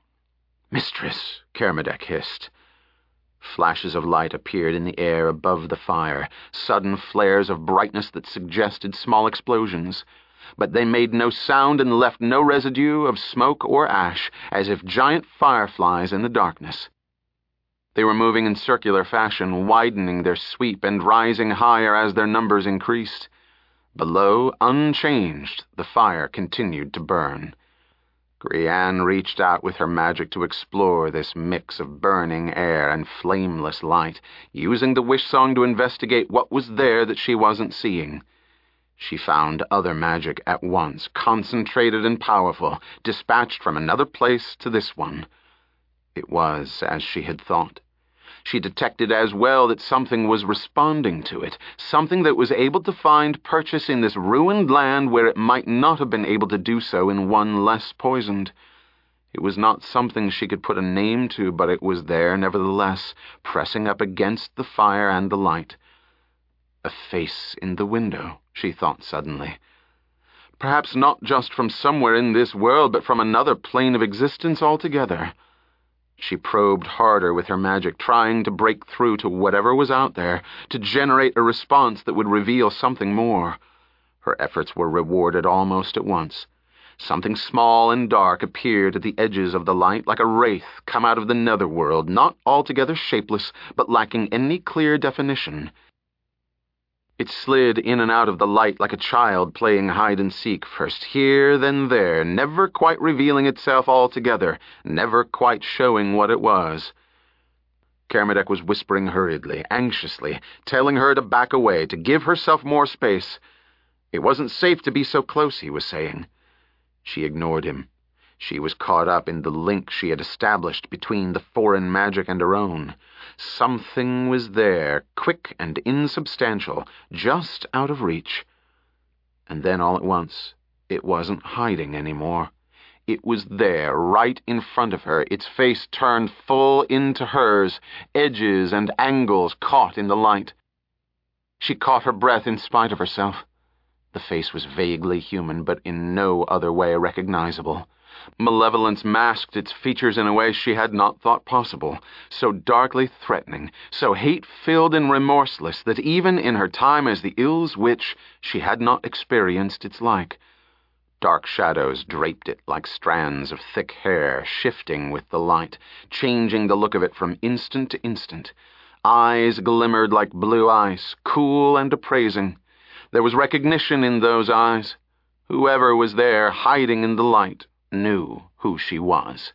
"Mistress," Kermadec hissed. Flashes of light appeared in the air above the fire, sudden flares of brightness that suggested small explosions. But they made no sound and left no residue of smoke or ash, as if giant fireflies in the darkness. They were moving in circular fashion, widening their sweep and rising higher as their numbers increased. Below, unchanged, the fire continued to burn. Grianne reached out with her magic to explore this mix of burning air and flameless light, using the wish song to investigate what was there that she wasn't seeing. She found other magic at once, concentrated and powerful, dispatched from another place to this one. It was as she had thought. She detected as well that something was responding to it, something that was able to find purchase in this ruined land where it might not have been able to do so in one less poisoned. It was not something she could put a name to, but it was there nevertheless, pressing up against the fire and the light. A face in the window, she thought suddenly. Perhaps not just from somewhere in this world, but from another plane of existence altogether. She probed harder with her magic, trying to break through to whatever was out there, to generate a response that would reveal something more. Her efforts were rewarded almost at once. Something small and dark appeared at the edges of the light, like a wraith come out of the netherworld, not altogether shapeless, but lacking any clear definition. It slid in and out of the light like a child playing hide-and-seek, first here, then there, never quite revealing itself altogether, never quite showing what it was. Kermadec was whispering hurriedly, anxiously, telling her to back away, to give herself more space. It wasn't safe to be so close, he was saying. She ignored him. She was caught up in the link she had established between the foreign magic and her own. Something was there, quick and insubstantial, just out of reach. And then all at once, it wasn't hiding anymore. It was there, right in front of her, its face turned full into hers, edges and angles caught in the light. She caught her breath in spite of herself. The face was vaguely human, but in no other way recognizable. Malevolence masked its features in a way she had not thought possible, so darkly threatening, so hate-filled and remorseless that even in her time as the Ill's witch, she had not experienced its like. Dark shadows draped it like strands of thick hair, shifting with the light, changing the look of it from instant to instant. Eyes glimmered like blue ice, cool and appraising. There was recognition in those eyes. Whoever was there, hiding in the light, knew who she was.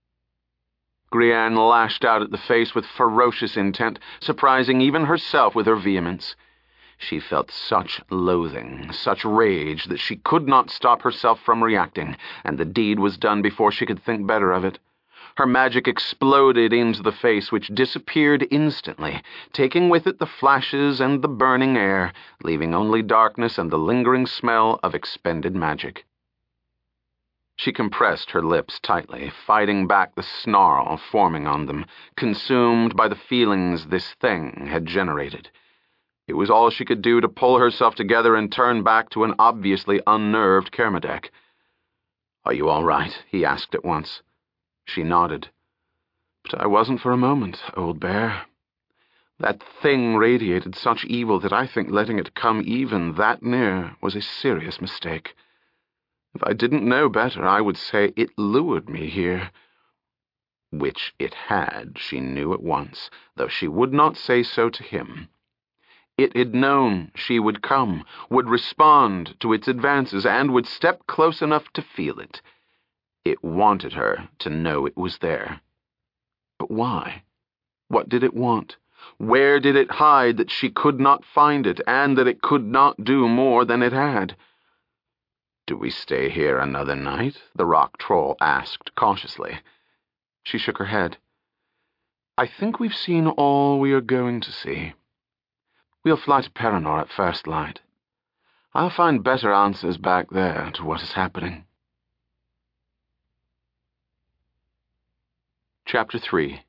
Grianne lashed out at the face with ferocious intent, surprising even herself with her vehemence. She felt such loathing, such rage, that she could not stop herself from reacting, and the deed was done before she could think better of it. Her magic exploded into the face, which disappeared instantly, taking with it the flashes and the burning air, leaving only darkness and the lingering smell of expended magic. She compressed her lips tightly, fighting back the snarl forming on them, consumed by the feelings this thing had generated. It was all she could do to pull herself together and turn back to an obviously unnerved Kermadec. "Are you all right?" he asked at once. She nodded. "But I wasn't for a moment, old bear. That thing radiated such evil that I think letting it come even that near was a serious mistake. If I didn't know better, I would say it lured me here." Which it had, she knew at once, though she would not say so to him. It had known she would come, would respond to its advances, and would step close enough to feel it. It wanted her to know it was there. But why? What did it want? Where did it hide that she could not find it, and that it could not do more than it had? "Do we stay here another night?" the rock troll asked cautiously. She shook her head. "I think we've seen all we are going to see. We'll fly to Paranor at first light. I'll find better answers back there to what is happening." Chapter three.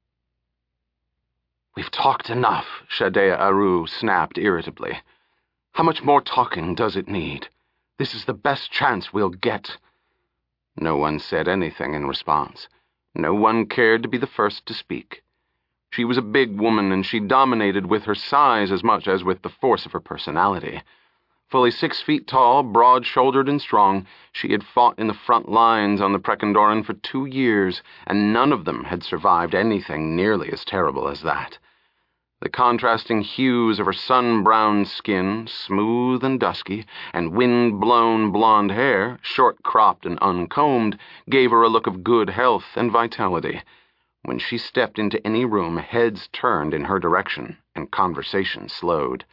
"We've talked enough," Shadea Aru snapped irritably. "How much more talking does it need? This is the best chance we'll get." No one said anything in response. No one cared to be the first to speak. She was a big woman, and she dominated with her size as much as with the force of her personality. Fully six feet tall, broad-shouldered and strong, she had fought in the front lines on the Prekendoran for two years, and none of them had survived anything nearly as terrible as that. The contrasting hues of her sun-browned skin, smooth and dusky, and wind-blown blonde hair, short-cropped and uncombed, gave her a look of good health and vitality. When she stepped into any room, heads turned in her direction, and conversation slowed.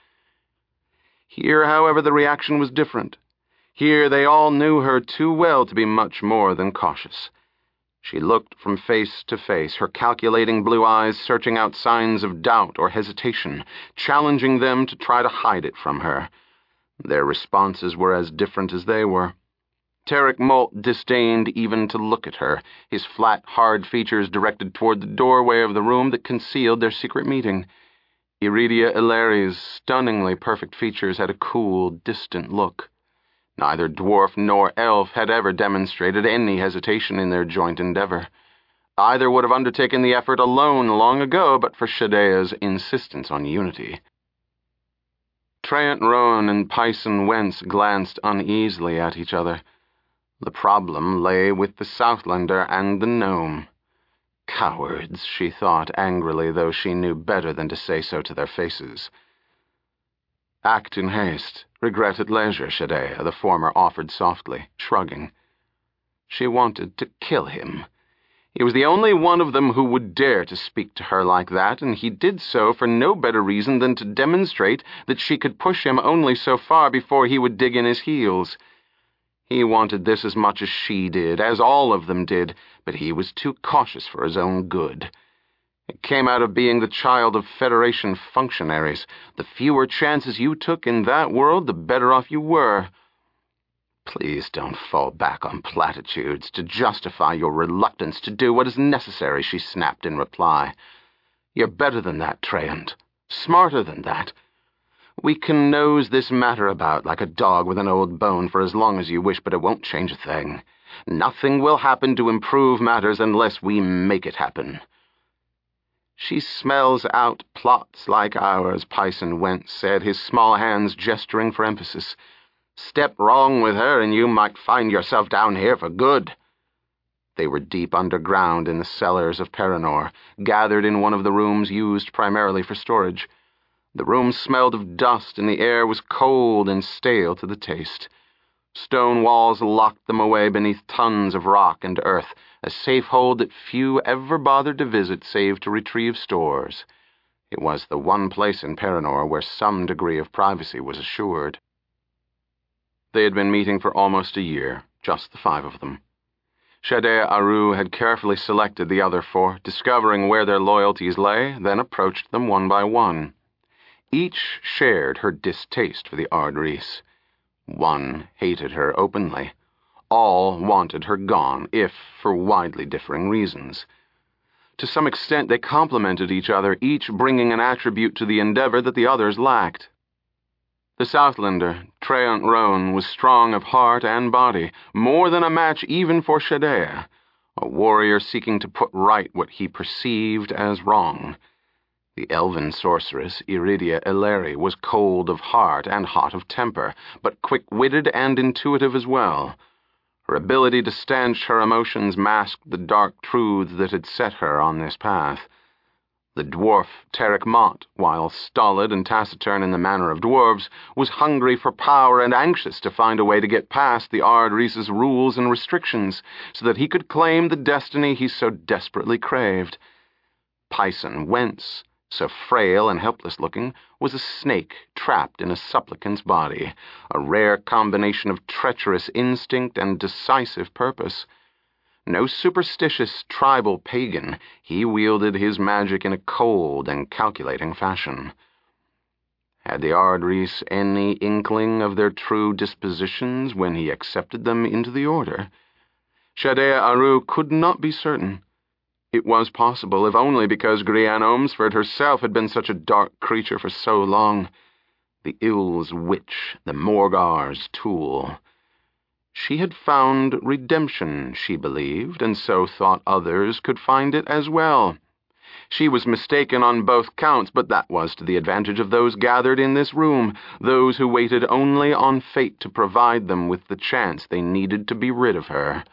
Here, however, the reaction was different. Here they all knew her too well to be much more than cautious. She looked from face to face, her calculating blue eyes searching out signs of doubt or hesitation, challenging them to try to hide it from her. Their responses were as different as they were. Tarek Molt disdained even to look at her, his flat, hard features directed toward the doorway of the room that concealed their secret meeting. Iridia Ilari's stunningly perfect features had a cool, distant look. Neither dwarf nor elf had ever demonstrated any hesitation in their joint endeavor. Either would have undertaken the effort alone long ago, but for Shadea's insistence on unity. Treant Rowan and Pyson Wentz glanced uneasily at each other. The problem lay with the Southlander and the gnome. Cowards, she thought angrily, though she knew better than to say so to their faces. "Act in haste, regret at leisure, Shadea," the former offered softly, shrugging. She wanted to kill him. He was the only one of them who would dare to speak to her like that, and he did so for no better reason than to demonstrate that she could push him only so far before he would dig in his heels. He wanted this as much as she did, as all of them did, but he was too cautious for his own good. It came out of being the child of Federation functionaries. The fewer chances you took in that world, the better off you were. Please don't fall back on platitudes to justify your reluctance to do what is necessary, she snapped in reply. You're better than that, Treyant. Smarter than that. We can nose this matter about like a dog with an old bone for as long as you wish, but it won't change a thing. Nothing will happen to improve matters unless we make it happen. She smells out plots like ours, Pison Wentz said, his small hands gesturing for emphasis. Step wrong with her and you might find yourself down here for good. They were deep underground in the cellars of Paranor, gathered in one of the rooms used primarily for storage. The room smelled of dust and the air was cold and stale to the taste. Stone walls locked them away beneath tons of rock and earth, a safe hold that few ever bothered to visit save to retrieve stores. It was the one place in Paranor where some degree of privacy was assured. They had been meeting for almost a year, just the five of them. Shadea Aru had carefully selected the other four, discovering where their loyalties lay, then approached them one by one. Each shared her distaste for the Ardris. One hated her openly. All wanted her gone, if for widely differing reasons. To some extent they complemented each other, each bringing an attribute to the endeavor that the others lacked. The Southlander, Treyant Roan, was strong of heart and body, more than a match even for Shadea, a warrior seeking to put right what he perceived as wrong. The elven sorceress, Iridia Eleri, was cold of heart and hot of temper, but quick-witted and intuitive as well. Her ability to stanch her emotions masked the dark truths that had set her on this path. The dwarf, Tarek Mott, while stolid and taciturn in the manner of dwarves, was hungry for power and anxious to find a way to get past the Ardris's rules and restrictions so that he could claim the destiny he so desperately craved. Pison Wentz, so frail and helpless-looking, was a snake trapped in a supplicant's body, a rare combination of treacherous instinct and decisive purpose. No superstitious tribal pagan, he wielded his magic in a cold and calculating fashion. Had the Ardris any inkling of their true dispositions when he accepted them into the Order? Shadea Aru could not be certain. It was possible, if only because Grianne Omsford herself had been such a dark creature for so long. The Ill's witch, the Morgar's tool. She had found redemption, she believed, and so thought others could find it as well. She was mistaken on both counts, but that was to the advantage of those gathered in this room, those who waited only on fate to provide them with the chance they needed to be rid of her.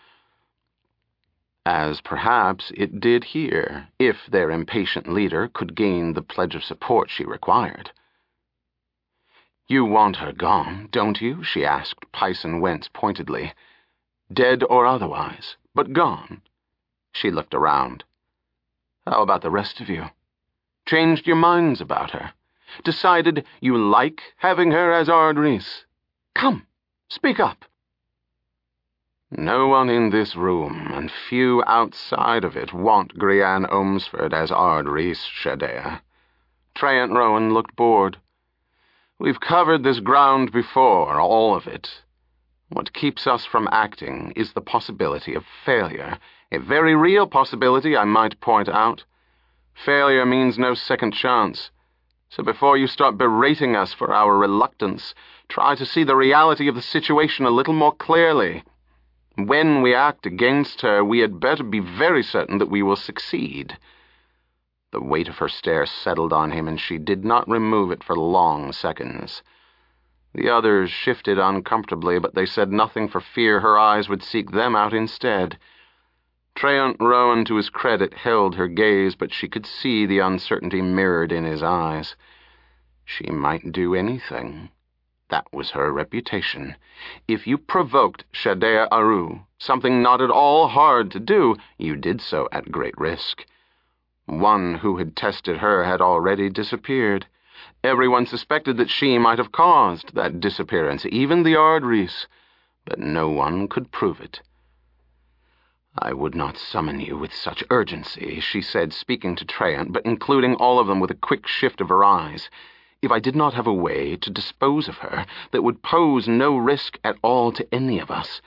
As perhaps it did here, if their impatient leader could gain the pledge of support she required. "You want her gone, don't you?" she asked Pison Wentz pointedly. "Dead or otherwise, but gone." She looked around. "How about the rest of you? Changed your minds about her? Decided you like having her as Ardris? Come, speak up." "No one in this room, and few outside of it, want Grianne Omsford as Ardris, Shadea." Treyant Roan looked bored. "We've covered this ground before, all of it. What keeps us from acting is the possibility of failure, a very real possibility, I might point out. Failure means no second chance. So before you start berating us for our reluctance, try to see the reality of the situation a little more clearly. When we act against her, we had better be very certain that we will succeed." The weight of her stare settled on him, and she did not remove it for long seconds. The others shifted uncomfortably, but they said nothing for fear her eyes would seek them out instead. Treyant Roan, to his credit, held her gaze, but she could see the uncertainty mirrored in his eyes. She might do anything. That was her reputation. If you provoked Shadea Aru, something not at all hard to do, you did so at great risk. One who had tested her had already disappeared. Everyone suspected that she might have caused that disappearance, even the Ardris, but no one could prove it. "I would not summon you with such urgency," she said, speaking to Traian, but including all of them with a quick shift of her eyes, "if I did not have a way to dispose of her that would pose no risk at all to any of us.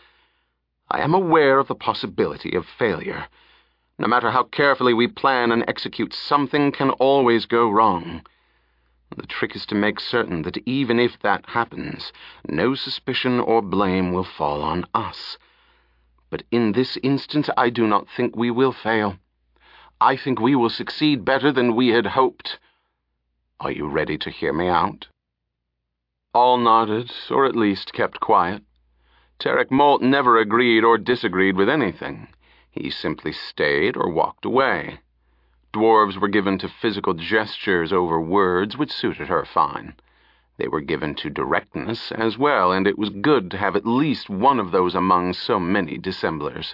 I am aware of the possibility of failure. No matter how carefully we plan and execute, something can always go wrong. The trick is to make certain that even if that happens, no suspicion or blame will fall on us. But in this instance, I do not think we will fail. I think we will succeed better than we had hoped. Are you ready to hear me out?" All nodded, or at least kept quiet. Tarek Molt never agreed or disagreed with anything. He simply stayed or walked away. Dwarves were given to physical gestures over words, which suited her fine. They were given to directness as well, and it was good to have at least one of those among so many dissemblers.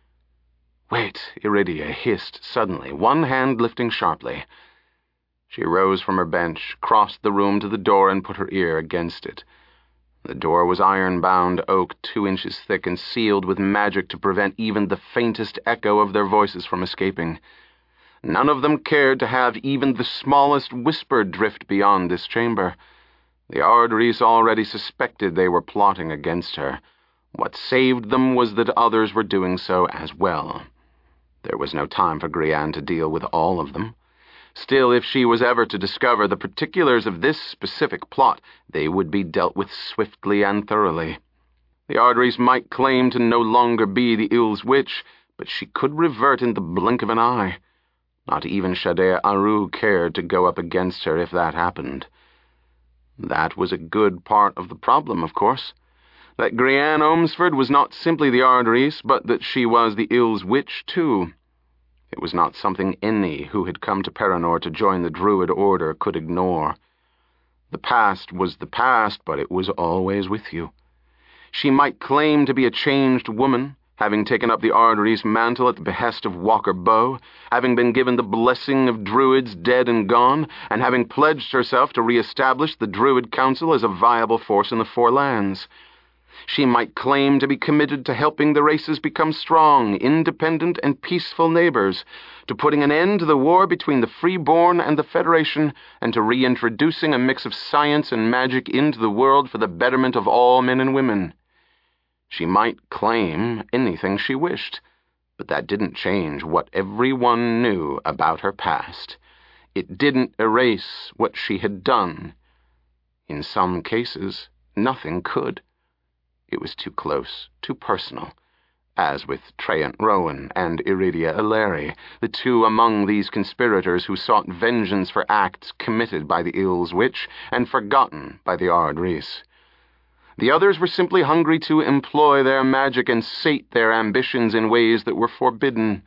"Wait," Iridia hissed suddenly, one hand lifting sharply. She rose from her bench, crossed the room to the door, and put her ear against it. The door was iron-bound oak, two inches thick, and sealed with magic to prevent even the faintest echo of their voices from escaping. None of them cared to have even the smallest whisper drift beyond this chamber. The Ardries already suspected they were plotting against her. What saved them was that others were doing so as well. There was no time for Grianne to deal with all of them. Still, if she was ever to discover the particulars of this specific plot, they would be dealt with swiftly and thoroughly. The Ardries might claim to no longer be the Il's witch, but she could revert in the blink of an eye. Not even Shadea Aru cared to go up against her if that happened. That was a good part of the problem, of course. That Grianne Omsford was not simply the Ardries, but that she was the Il's witch, too. It was not something any who had come to Paranor to join the Druid Order could ignore. The past was the past, but it was always with you. She might claim to be a changed woman, having taken up the Ardries' mantle at the behest of Walker Bow, having been given the blessing of Druids dead and gone, and having pledged herself to re-establish the Druid Council as a viable force in the Four Lands. She might claim to be committed to helping the races become strong, independent, and peaceful neighbors, to putting an end to the war between the Freeborn and the Federation, and to reintroducing a mix of science and magic into the world for the betterment of all men and women. She might claim anything she wished, but that didn't change what everyone knew about her past. It didn't erase what she had done. In some cases, nothing could. It was too close, too personal, as with Traian Rowan and Iridia Illeri, the two among these conspirators who sought vengeance for acts committed by the Il's witch and forgotten by the Ardries. The others were simply hungry to employ their magic and sate their ambitions in ways that were forbidden.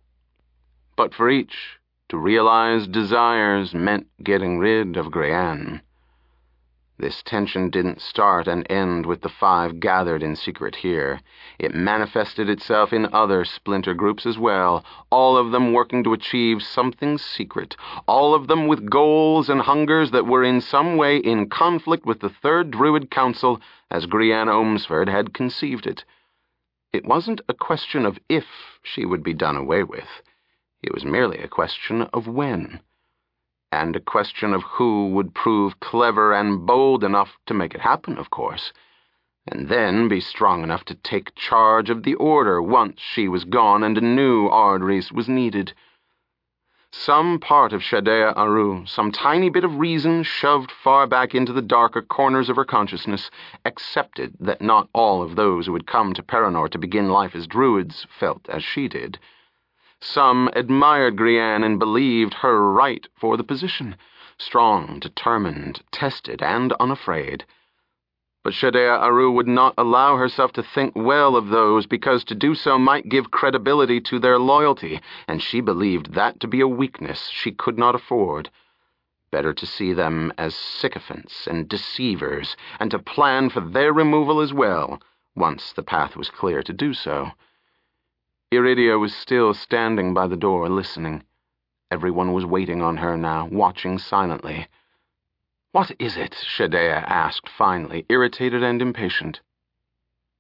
But for each, to realize desires meant getting rid of Grianne. This tension didn't start and end with the five gathered in secret here. It manifested itself in other splinter groups as well, all of them working to achieve something secret, all of them with goals and hungers that were in some way in conflict with the Third Druid Council as Grianne Omsford had conceived it. It wasn't a question of if she would be done away with. It was merely a question of when. And a question of who would prove clever and bold enough to make it happen, of course, and then be strong enough to take charge of the Order once she was gone and a new Ardries was needed. Some part of Shadea Aru, some tiny bit of reason shoved far back into the darker corners of her consciousness, accepted that not all of those who had come to Paranor to begin life as Druids felt as she did. Some admired Grianne and believed her right for the position, strong, determined, tested, and unafraid. But Shadea Aru would not allow herself to think well of those, because to do so might give credibility to their loyalty, and she believed that to be a weakness she could not afford. Better to see them as sycophants and deceivers, and to plan for their removal as well, once the path was clear to do so. Iridia was still standing by the door, listening. Everyone was waiting on her now, watching silently. "What is it?" Shadea asked finally, irritated and impatient.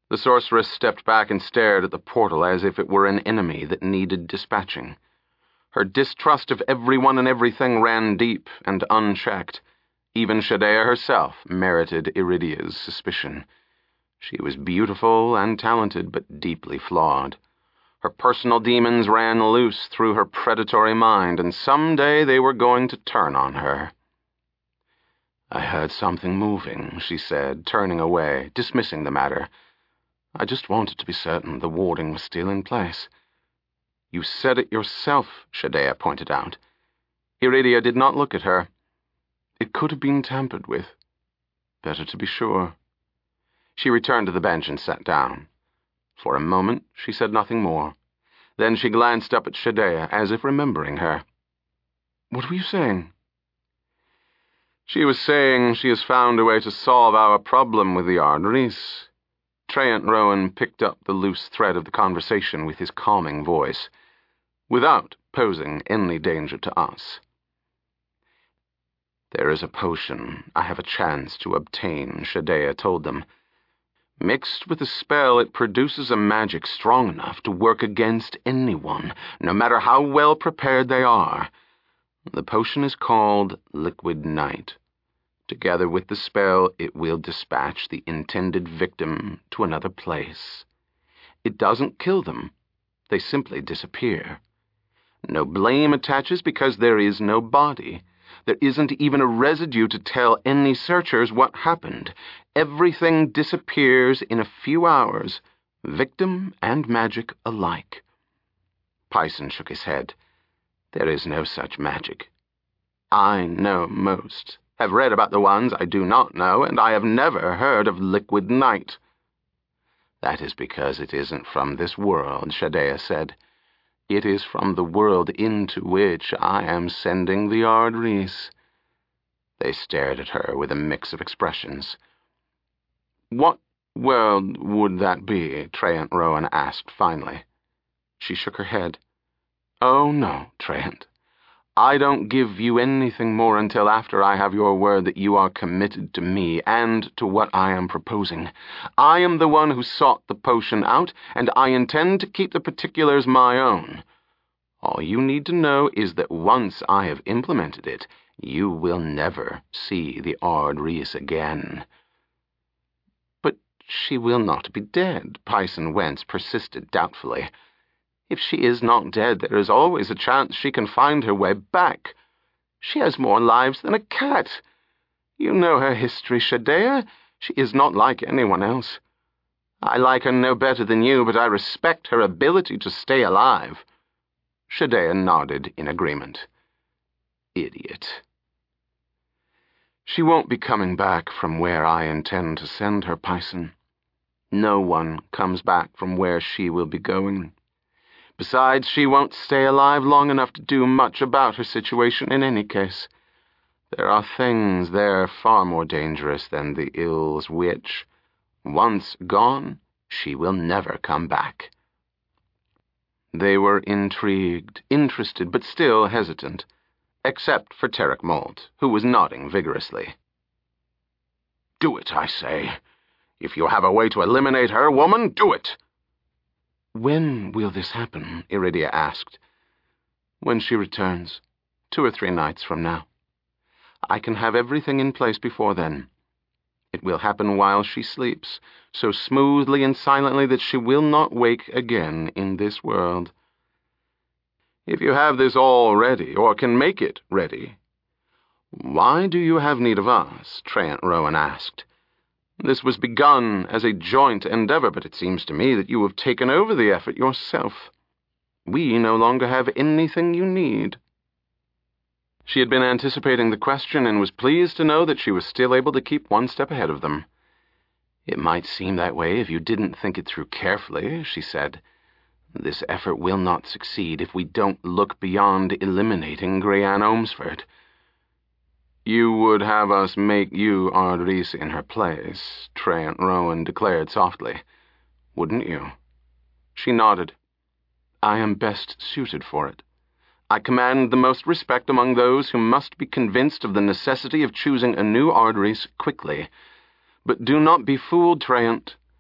The sorceress stepped back and stared at the portal as if it were an enemy that needed dispatching. Her distrust of everyone and everything ran deep and unchecked. Even Shadea herself merited Iridia's suspicion. She was beautiful and talented, but deeply flawed. Her personal demons ran loose through her predatory mind, and someday they were going to turn on her. "I heard something moving," she said, turning away, dismissing the matter. "I just wanted to be certain the warding was still in place." "You said it yourself," Shadea pointed out. Iridia did not look at her. "It could have been tampered with. Better to be sure." She returned to the bench and sat down. For a moment she said nothing more. Then she glanced up at Shadea, as if remembering her. "What were you saying?" "She was saying she has found a way to solve our problem with the Ardris." Traiant Rowan picked up the loose thread of the conversation with his calming voice, without posing any danger to us. "There is a potion I have a chance to obtain," Shadea told them. "Mixed with a spell, it produces a magic strong enough to work against anyone, no matter how well prepared they are. The potion is called Liquid Night. Together with the spell, it will dispatch the intended victim to another place. It doesn't kill them. They simply disappear. No blame attaches because there is no body. There isn't even a residue to tell any searchers what happened. Everything disappears in a few hours, victim and magic alike." Pison shook his head. "There is no such magic. I know most, have read about the ones I do not know, and I have never heard of Liquid Night." "That is because it isn't from this world," Shadea said. "It is from the world into which I am sending the Ardris." They stared at her with a mix of expressions. "What world would that be?" Traiant Rowan asked finally. She shook her head. "Oh, no, Traiant. I don't give you anything more until after I have your word that you are committed to me and to what I am proposing. I am the one who sought the potion out, and I intend to keep the particulars my own. All you need to know is that once I have implemented it, you will never see the Ardris again." "But she will not be dead," Pison Wentz persisted doubtfully. "If she is not dead, there is always a chance she can find her way back. She has more lives than a cat. You know her history, Shadea. She is not like anyone else. I like her no better than you, but I respect her ability to stay alive." Shadea nodded in agreement. "Idiot." "She won't be coming back from where I intend to send her, Pison. No one comes back from where she will be going. Besides, she won't stay alive long enough to do much about her situation in any case. There are things there far more dangerous than the Ill's witch. Once gone, she will never come back." They were intrigued, interested, but still hesitant, except for Tarek Moult, who was nodding vigorously. "Do it, I say. If you have a way to eliminate her, woman, do it." "When will this happen?" Iridia asked. "When she returns, two or three nights from now. I can have everything in place before then. It will happen while she sleeps, so smoothly and silently that she will not wake again in this world." "If you have this all ready, or can make it ready, why do you have need of us?" Traiant Rowan asked. "This was begun as a joint endeavor, but it seems to me that you have taken over the effort yourself. We no longer have anything you need." She had been anticipating the question and was pleased to know that she was still able to keep one step ahead of them. "It might seem that way if you didn't think it through carefully," she said. "This effort will not succeed if we don't look beyond eliminating Grianne Omsford." "You would have us make you Ardris in her place," Traiant Rowan declared softly. "Wouldn't you?" She nodded. "I am best suited for it. I command the most respect among those who must be convinced of the necessity of choosing a new Ardris quickly. But do not be fooled, Traiant.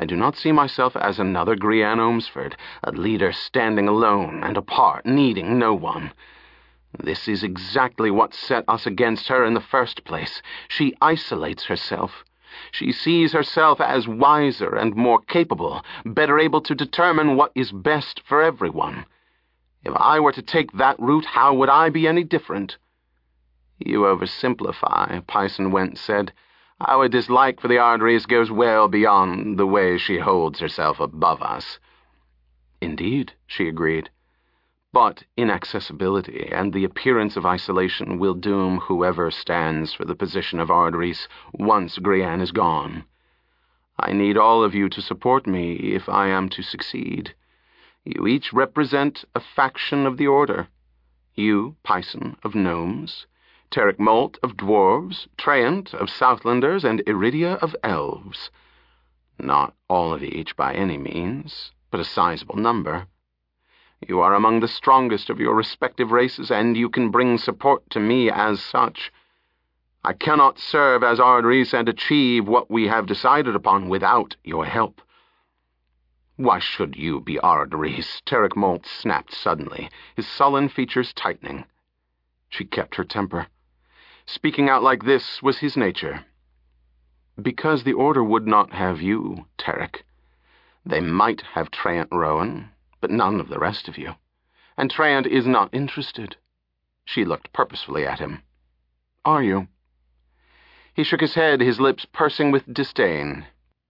I do not see myself as another Grianne Omsford, a leader standing alone and apart, needing no one. This is exactly what set us against her in the first place. She isolates herself. She sees herself as wiser and more capable, better able to determine what is best for everyone. If I were to take that route, how would I be any different? You oversimplify, Pyson Went said. Our dislike for the Ardrys goes well beyond the way she holds herself above us. Indeed, she agreed. But inaccessibility and the appearance of isolation will doom whoever stands for the position of Ardrys once Grianne is gone. I need all of you to support me if I am to succeed. You each represent a faction of the Order. You, Pyson, of Gnomes, Terek Molt of Dwarves, Traiant of Southlanders, and Iridia of Elves. Not all of each by any means, but a sizable number. You are among the strongest of your respective races, and you can bring support to me as such. I cannot serve as Ardrys and achieve what we have decided upon without your help. Why should you be Ardrys? Terek Molt snapped suddenly, his sullen features tightening. She kept her temper. Speaking out like this was his nature. Because the Order would not have you, Terek. They might have Traiant Rowan, but none of the rest of you. And Traiant is not interested. She looked purposefully at him. Are you? He shook his head, his lips pursing with disdain.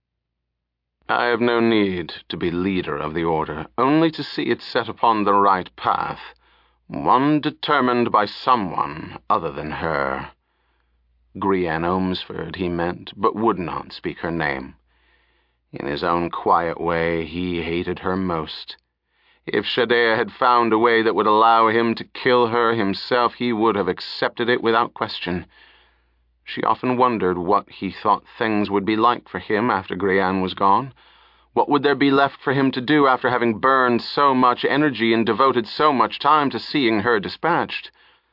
I have no need to be leader of the Order, only to see it set upon the right path, one determined by someone other than her. Grianne Omsford, he meant, but would not speak her name. In his own quiet way, he hated her most. If Shadea had found a way that would allow him to kill her himself, he would have accepted it without question. She often wondered what he thought things would be like for him after Grianne was gone. What would there be left for him to do after having burned so much energy and devoted so much time to seeing her dispatched?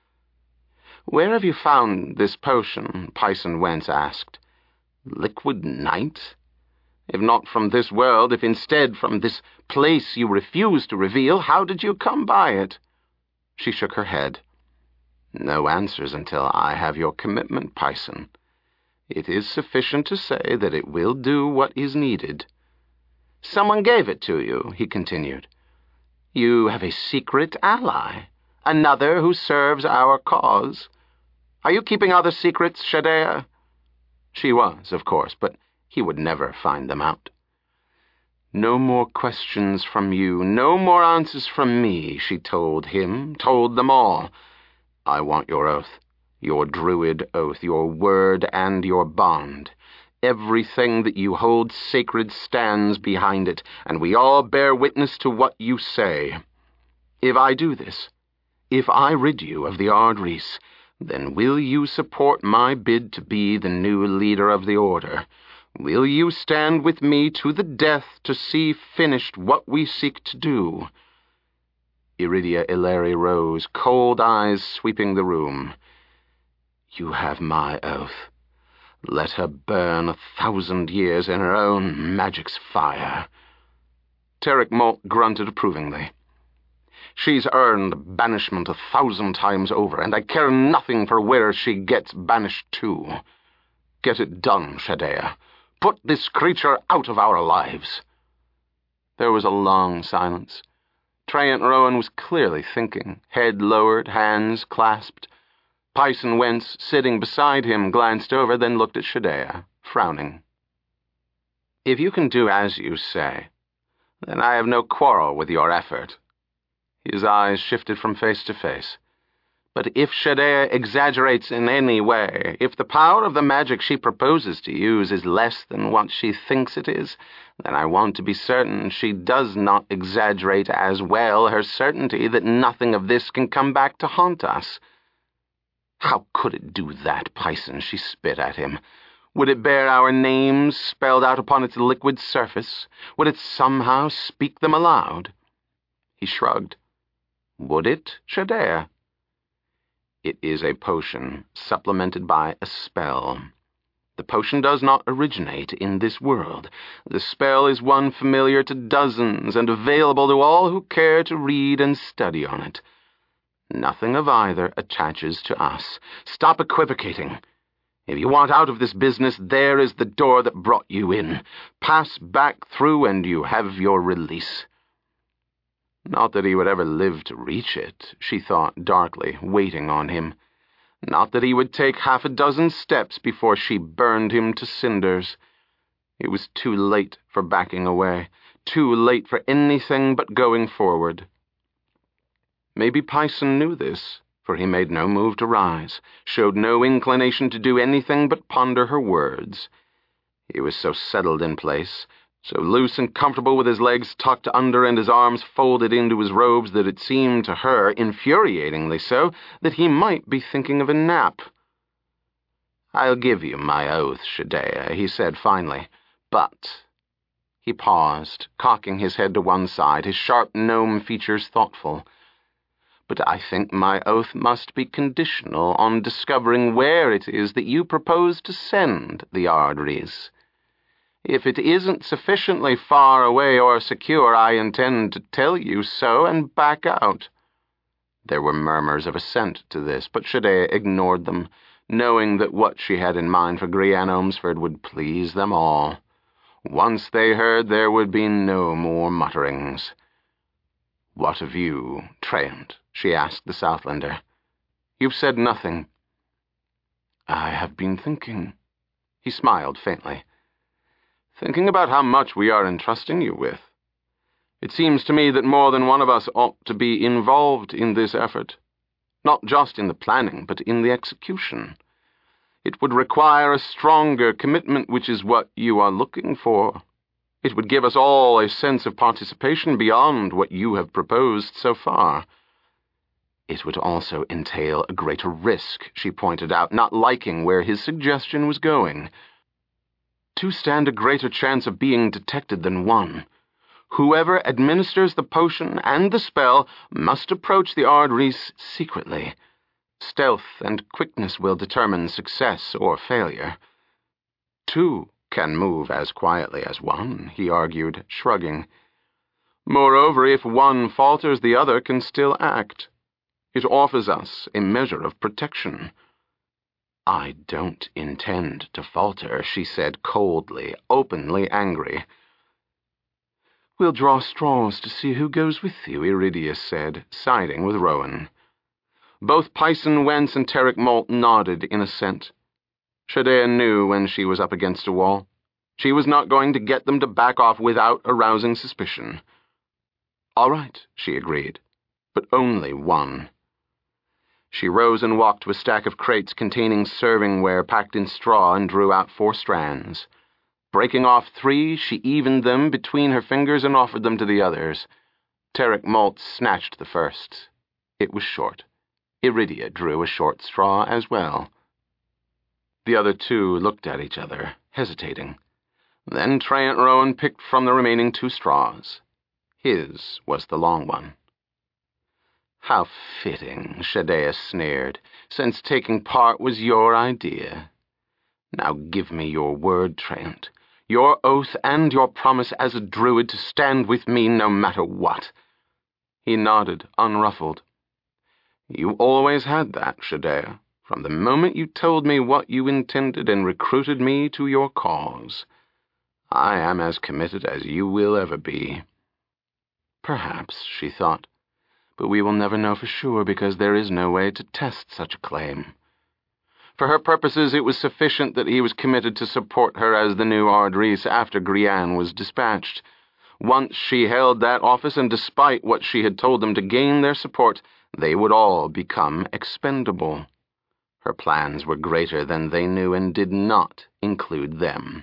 Where have you found this potion? Pyson Went asked. Liquid night? If not from this world, if instead from this place you refuse to reveal, how did you come by it? She shook her head. No answers until I have your commitment, Pyson. It is sufficient to say that it will do what is needed. Someone gave it to you, he continued. You have a secret ally, another who serves our cause. Are you keeping other secrets, Shadea? She was, of course, but he would never find them out. No more questions from you, no more answers from me, she told him, told them all. I want your oath, your druid oath, your word and your bond. Everything that you hold sacred stands behind it, and we all bear witness to what you say. If I do this, if I rid you of the Ardrys, then will you support my bid to be the new leader of the Order? Will you stand with me to the death to see finished what we seek to do? Iridia Illeri rose, cold eyes sweeping the room. You have my oath. Let her burn a thousand years in her own magic's fire. Terek Molt grunted approvingly. She's earned banishment a thousand times over, and I care nothing for where she gets banished to. Get it done, Shadea. Put this creature out of our lives. There was a long silence. Traiant Rowan was clearly thinking, head lowered, hands clasped. Pyson Went, sitting beside him, glanced over, then looked at Shadea, frowning. If you can do as you say, then I have no quarrel with your effort. His eyes shifted from face to face. But if Shadea exaggerates in any way, if the power of the magic she proposes to use is less than what she thinks it is, then I want to be certain she does not exaggerate as well her certainty that nothing of this can come back to haunt us. How could it do that, Pyson? She spit at him. Would it bear our names spelled out upon its liquid surface? Would it somehow speak them aloud? He shrugged. Would it, Shadea? It is a potion, supplemented by a spell. The potion does not originate in this world. The spell is one familiar to dozens and available to all who care to read and study on it. Nothing of either attaches to us. Stop equivocating. If you want out of this business, there is the door that brought you in. Pass back through and you have your release. Not that he would ever live to reach it, she thought darkly, waiting on him. Not that he would take half a dozen steps before she burned him to cinders. It was too late for backing away, too late for anything but going forward. Maybe Pison knew this, for he made no move to rise, showed no inclination to do anything but ponder her words. He was so settled in place, so loose and comfortable with his legs tucked under and his arms folded into his robes that it seemed to her, infuriatingly so, that he might be thinking of a nap. "I'll give you my oath, Shadea," he said finally, "but—" He paused, cocking his head to one side, his sharp gnome features thoughtful. "But I think my oath must be conditional on discovering where it is that you propose to send the Ardries. If it isn't sufficiently far away or secure, I intend to tell you so and back out." There were murmurs of assent to this, but Shadea ignored them, knowing that what she had in mind for Grianne Ormsford would please them all. Once they heard, there would be no more mutterings. "What of you, Trent?" she asked the Southlander. "You've said nothing." "I have been thinking." He smiled faintly. "Thinking about how much we are entrusting you with. It seems to me that more than one of us ought to be involved in this effort, not just in the planning, but in the execution. It would require a stronger commitment, which is what you are looking for. It would give us all a sense of participation beyond what you have proposed so far. It would also entail a greater risk," she pointed out, not liking where his suggestion was going. "Two stand a greater chance of being detected than one. Whoever administers the potion and the spell must approach the Ardries secretly. Stealth and quickness will determine success or failure. Two can move as quietly as one," he argued, shrugging. "Moreover, if one falters, the other can still act. It offers us a measure of protection." "I don't intend to falter," she said coldly, openly angry. "We'll draw straws to see who goes with you," Iridius said, siding with Rowan. Both Pison Wentz and Terrick Molt nodded in assent. Shadea knew when she was up against a wall. She was not going to get them to back off without arousing suspicion. "All right," she agreed, "but only one." She rose and walked to a stack of crates containing servingware packed in straw and drew out four strands. Breaking off three, she evened them between her fingers and offered them to the others. Terrick Molt snatched the first. It was short. Iridia drew a short straw as well. The other two looked at each other, hesitating. Then Trent Rowan picked from the remaining two straws. His was the long one. "How fitting," Shadea sneered, "since taking part was your idea. Now give me your word, Trent, your oath and your promise as a druid to stand with me no matter what." He nodded, unruffled. "You always had that, Shadea, from the moment you told me what you intended and recruited me to your cause. I am as committed as you will ever be." Perhaps, she thought, but we will never know for sure because there is no way to test such a claim. For her purposes, it was sufficient that he was committed to support her as the new Ardries after Grianne was dispatched. Once she held that office, and despite what she had told them to gain their support, they would all become expendable. Her plans were greater than they knew and did not include them.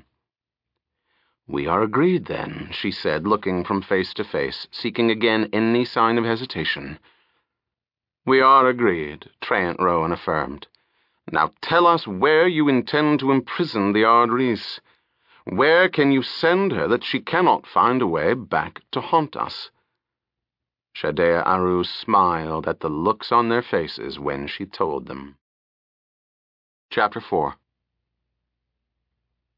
"We are agreed, then," she said, looking from face to face, seeking again any sign of hesitation. "We are agreed," Trent Rowan affirmed. "Now tell us where you intend to imprison the Ardries. Where can you send her that she cannot find a way back to haunt us?" Shadea Aru smiled at the looks on their faces when she told them. Chapter four.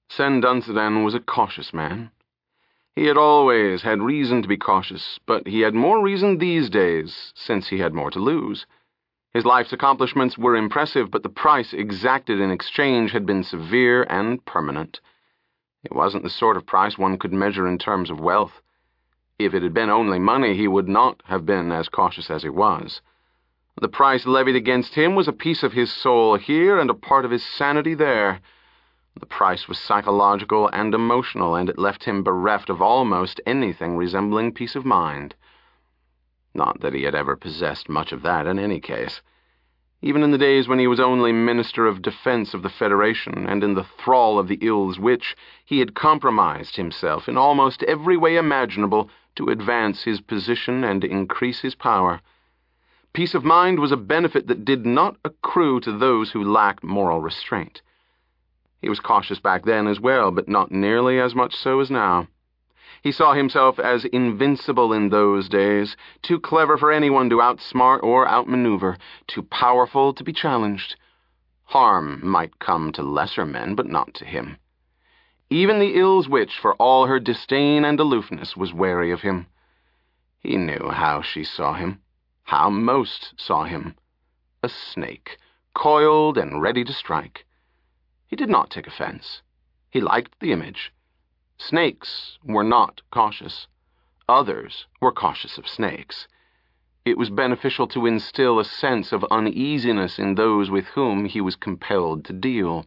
Sen Dunstan was a cautious man. He had always had reason to be cautious, but he had more reason these days, since he had more to lose. His life's accomplishments were impressive, but the price exacted in exchange had been severe and permanent. It wasn't the sort of price one could measure in terms of wealth. If it had been only money, he would not have been as cautious as he was. The price levied against him was a piece of his soul here and a part of his sanity there. The price was psychological and emotional, and it left him bereft of almost anything resembling peace of mind. Not that he had ever possessed much of that in any case. Even in the days when he was only Minister of Defense of the Federation and in the thrall of the Il's Witch, he had compromised himself in almost every way imaginable to advance his position and increase his power. Peace of mind was a benefit that did not accrue to those who lacked moral restraint. He was cautious back then as well, but not nearly as much so as now. He saw himself as invincible in those days, too clever for anyone to outsmart or outmaneuver, too powerful to be challenged. Harm might come to lesser men, but not to him. Even the Il's Witch, for all her disdain and aloofness, was wary of him. He knew how she saw him, how most saw him. A snake, coiled and ready to strike. He did not take offense. He liked the image. Snakes were not cautious. Others were cautious of snakes. It was beneficial to instill a sense of uneasiness in those with whom he was compelled to deal.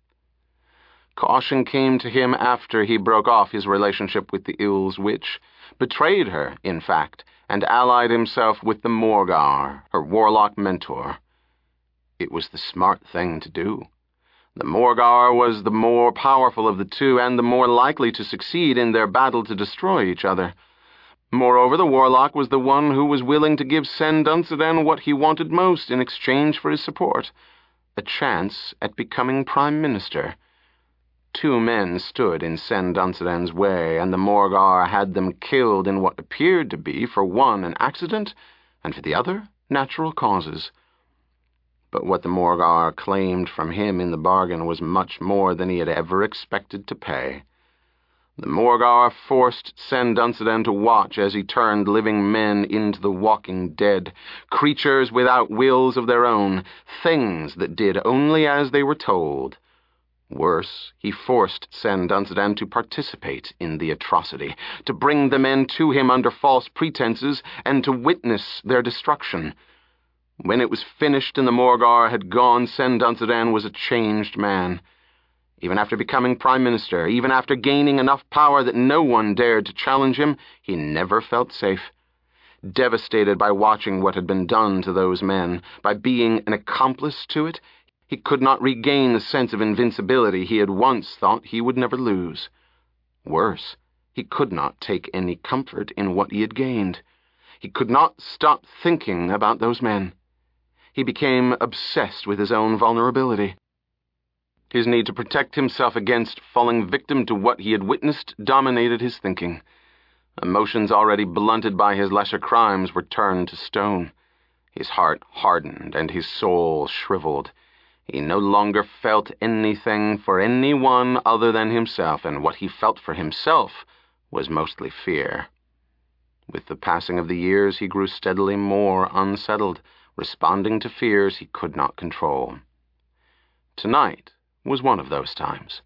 Caution came to him after he broke off his relationship with the Il's Witch, betrayed her, in fact, and allied himself with the Morgar, her warlock mentor. It was the smart thing to do. The Morgar was the more powerful of the two and the more likely to succeed in their battle to destroy each other. Moreover, the warlock was the one who was willing to give Sen Dunstan what he wanted most in exchange for his support, a chance at becoming Prime Minister. Two men stood in Sen Dunstan's way, and the Morgar had them killed in what appeared to be, for one, an accident, and for the other, natural causes. But what the Morgar claimed from him in the bargain was much more than he had ever expected to pay. The Morgar forced Sen Dunstan to watch as he turned living men into the walking dead, creatures without wills of their own, things that did only as they were told. Worse, he forced Sen Dunstan to participate in the atrocity, to bring the men to him under false pretenses, and to witness their destruction. When it was finished and the Morgar had gone, Sen Dunstan was a changed man. Even after becoming Prime Minister, even after gaining enough power that no one dared to challenge him, he never felt safe. Devastated by watching what had been done to those men, by being an accomplice to it, he could not regain the sense of invincibility he had once thought he would never lose. Worse, he could not take any comfort in what he had gained. He could not stop thinking about those men. He became obsessed with his own vulnerability. His need to protect himself against falling victim to what he had witnessed dominated his thinking. Emotions already blunted by his lesser crimes were turned to stone. His heart hardened and his soul shriveled. He no longer felt anything for anyone other than himself, and what he felt for himself was mostly fear. With the passing of the years, he grew steadily more unsettled, responding to fears he could not control. Tonight was one of those times.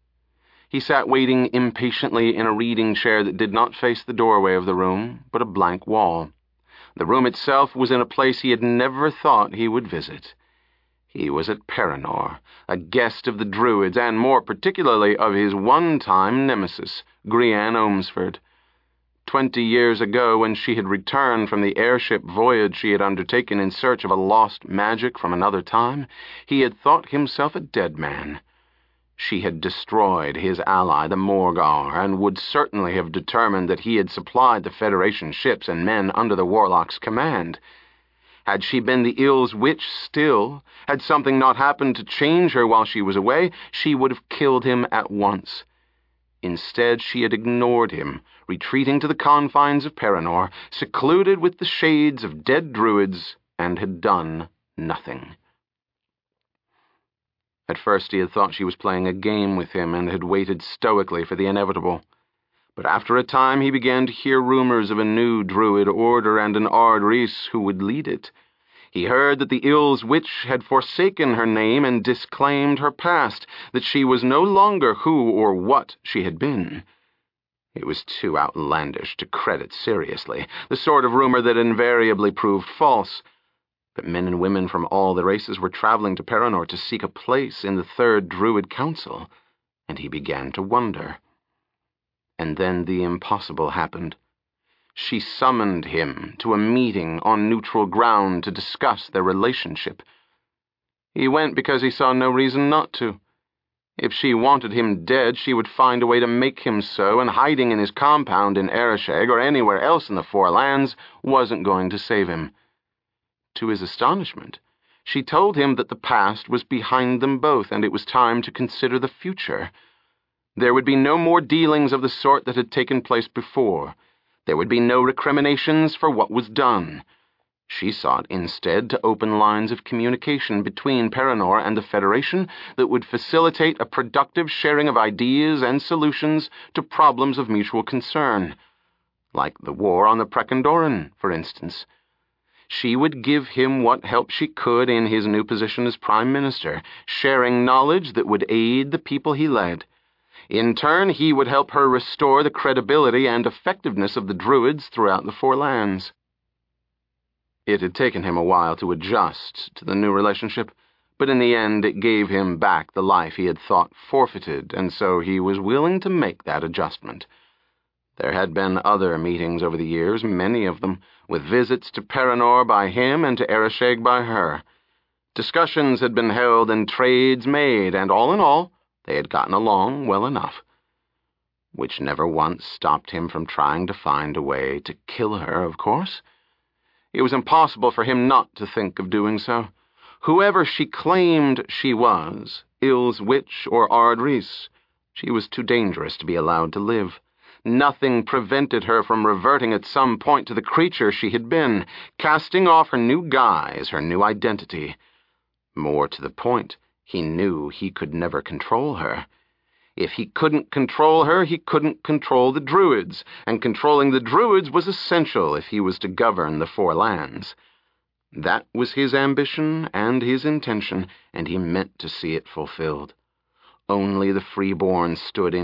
He sat waiting impatiently in a reading chair that did not face the doorway of the room, but a blank wall. The room itself was in a place he had never thought he would visit. He was at Paranor, a guest of the Druids, and more particularly of his one-time nemesis, Grianne Omsford. Twenty years ago, when she had returned from the airship voyage she had undertaken in search of a lost magic from another time, he had thought himself a dead man. She had destroyed his ally, the Morgar, and would certainly have determined that he had supplied the Federation ships and men under the Warlock's command. Had she been the Il's Witch still, had something not happened to change her while she was away, she would have killed him at once. Instead, she had ignored him, retreating to the confines of Paranor, secluded with the shades of dead druids, and had done nothing. At first he had thought she was playing a game with him and had waited stoically for the inevitable. But after a time he began to hear rumors of a new Druid order and an Ard Righ who would lead it. He heard that the Il's witch had forsaken her name and disclaimed her past, that she was no longer who or what she had been. It was too outlandish to credit seriously, the sort of rumor that invariably proved false. But men and women from all the races were traveling to Paranor to seek a place in the Third Druid Council, and he began to wonder. And then the impossible happened. She summoned him to a meeting on neutral ground to discuss their relationship. He went because he saw no reason not to. If she wanted him dead, she would find a way to make him so, and hiding in his compound in Arisheg or anywhere else in the Four Lands wasn't going to save him. To his astonishment, she told him that the past was behind them both, and it was time to consider the future. There would be no more dealings of the sort that had taken place before. There would be no recriminations for what was done. She sought instead to open lines of communication between Paranor and the Federation that would facilitate a productive sharing of ideas and solutions to problems of mutual concern, like the war on the Prekendoran, for instance. She would give him what help she could in his new position as Prime Minister, sharing knowledge that would aid the people he led. In turn, he would help her restore the credibility and effectiveness of the Druids throughout the Four Lands. It had taken him a while to adjust to the new relationship, but in the end it gave him back the life he had thought forfeited, and so he was willing to make that adjustment. There had been other meetings over the years, many of them, with visits to Paranor by him and to Arisheg by her. Discussions had been held and trades made, and all in all, they had gotten along well enough. Which never once stopped him from trying to find a way to kill her, of course. It was impossible for him not to think of doing so. Whoever she claimed she was, Il's witch or Ard Righ, she was too dangerous to be allowed to live. Nothing prevented her from reverting at some point to the creature she had been, casting off her new guise, her new identity. More to the point, he knew he could never control her. If he couldn't control her, he couldn't control the Druids, and controlling the Druids was essential if he was to govern the Four Lands. That was his ambition and his intention, and he meant to see it fulfilled. Only the freeborn stood in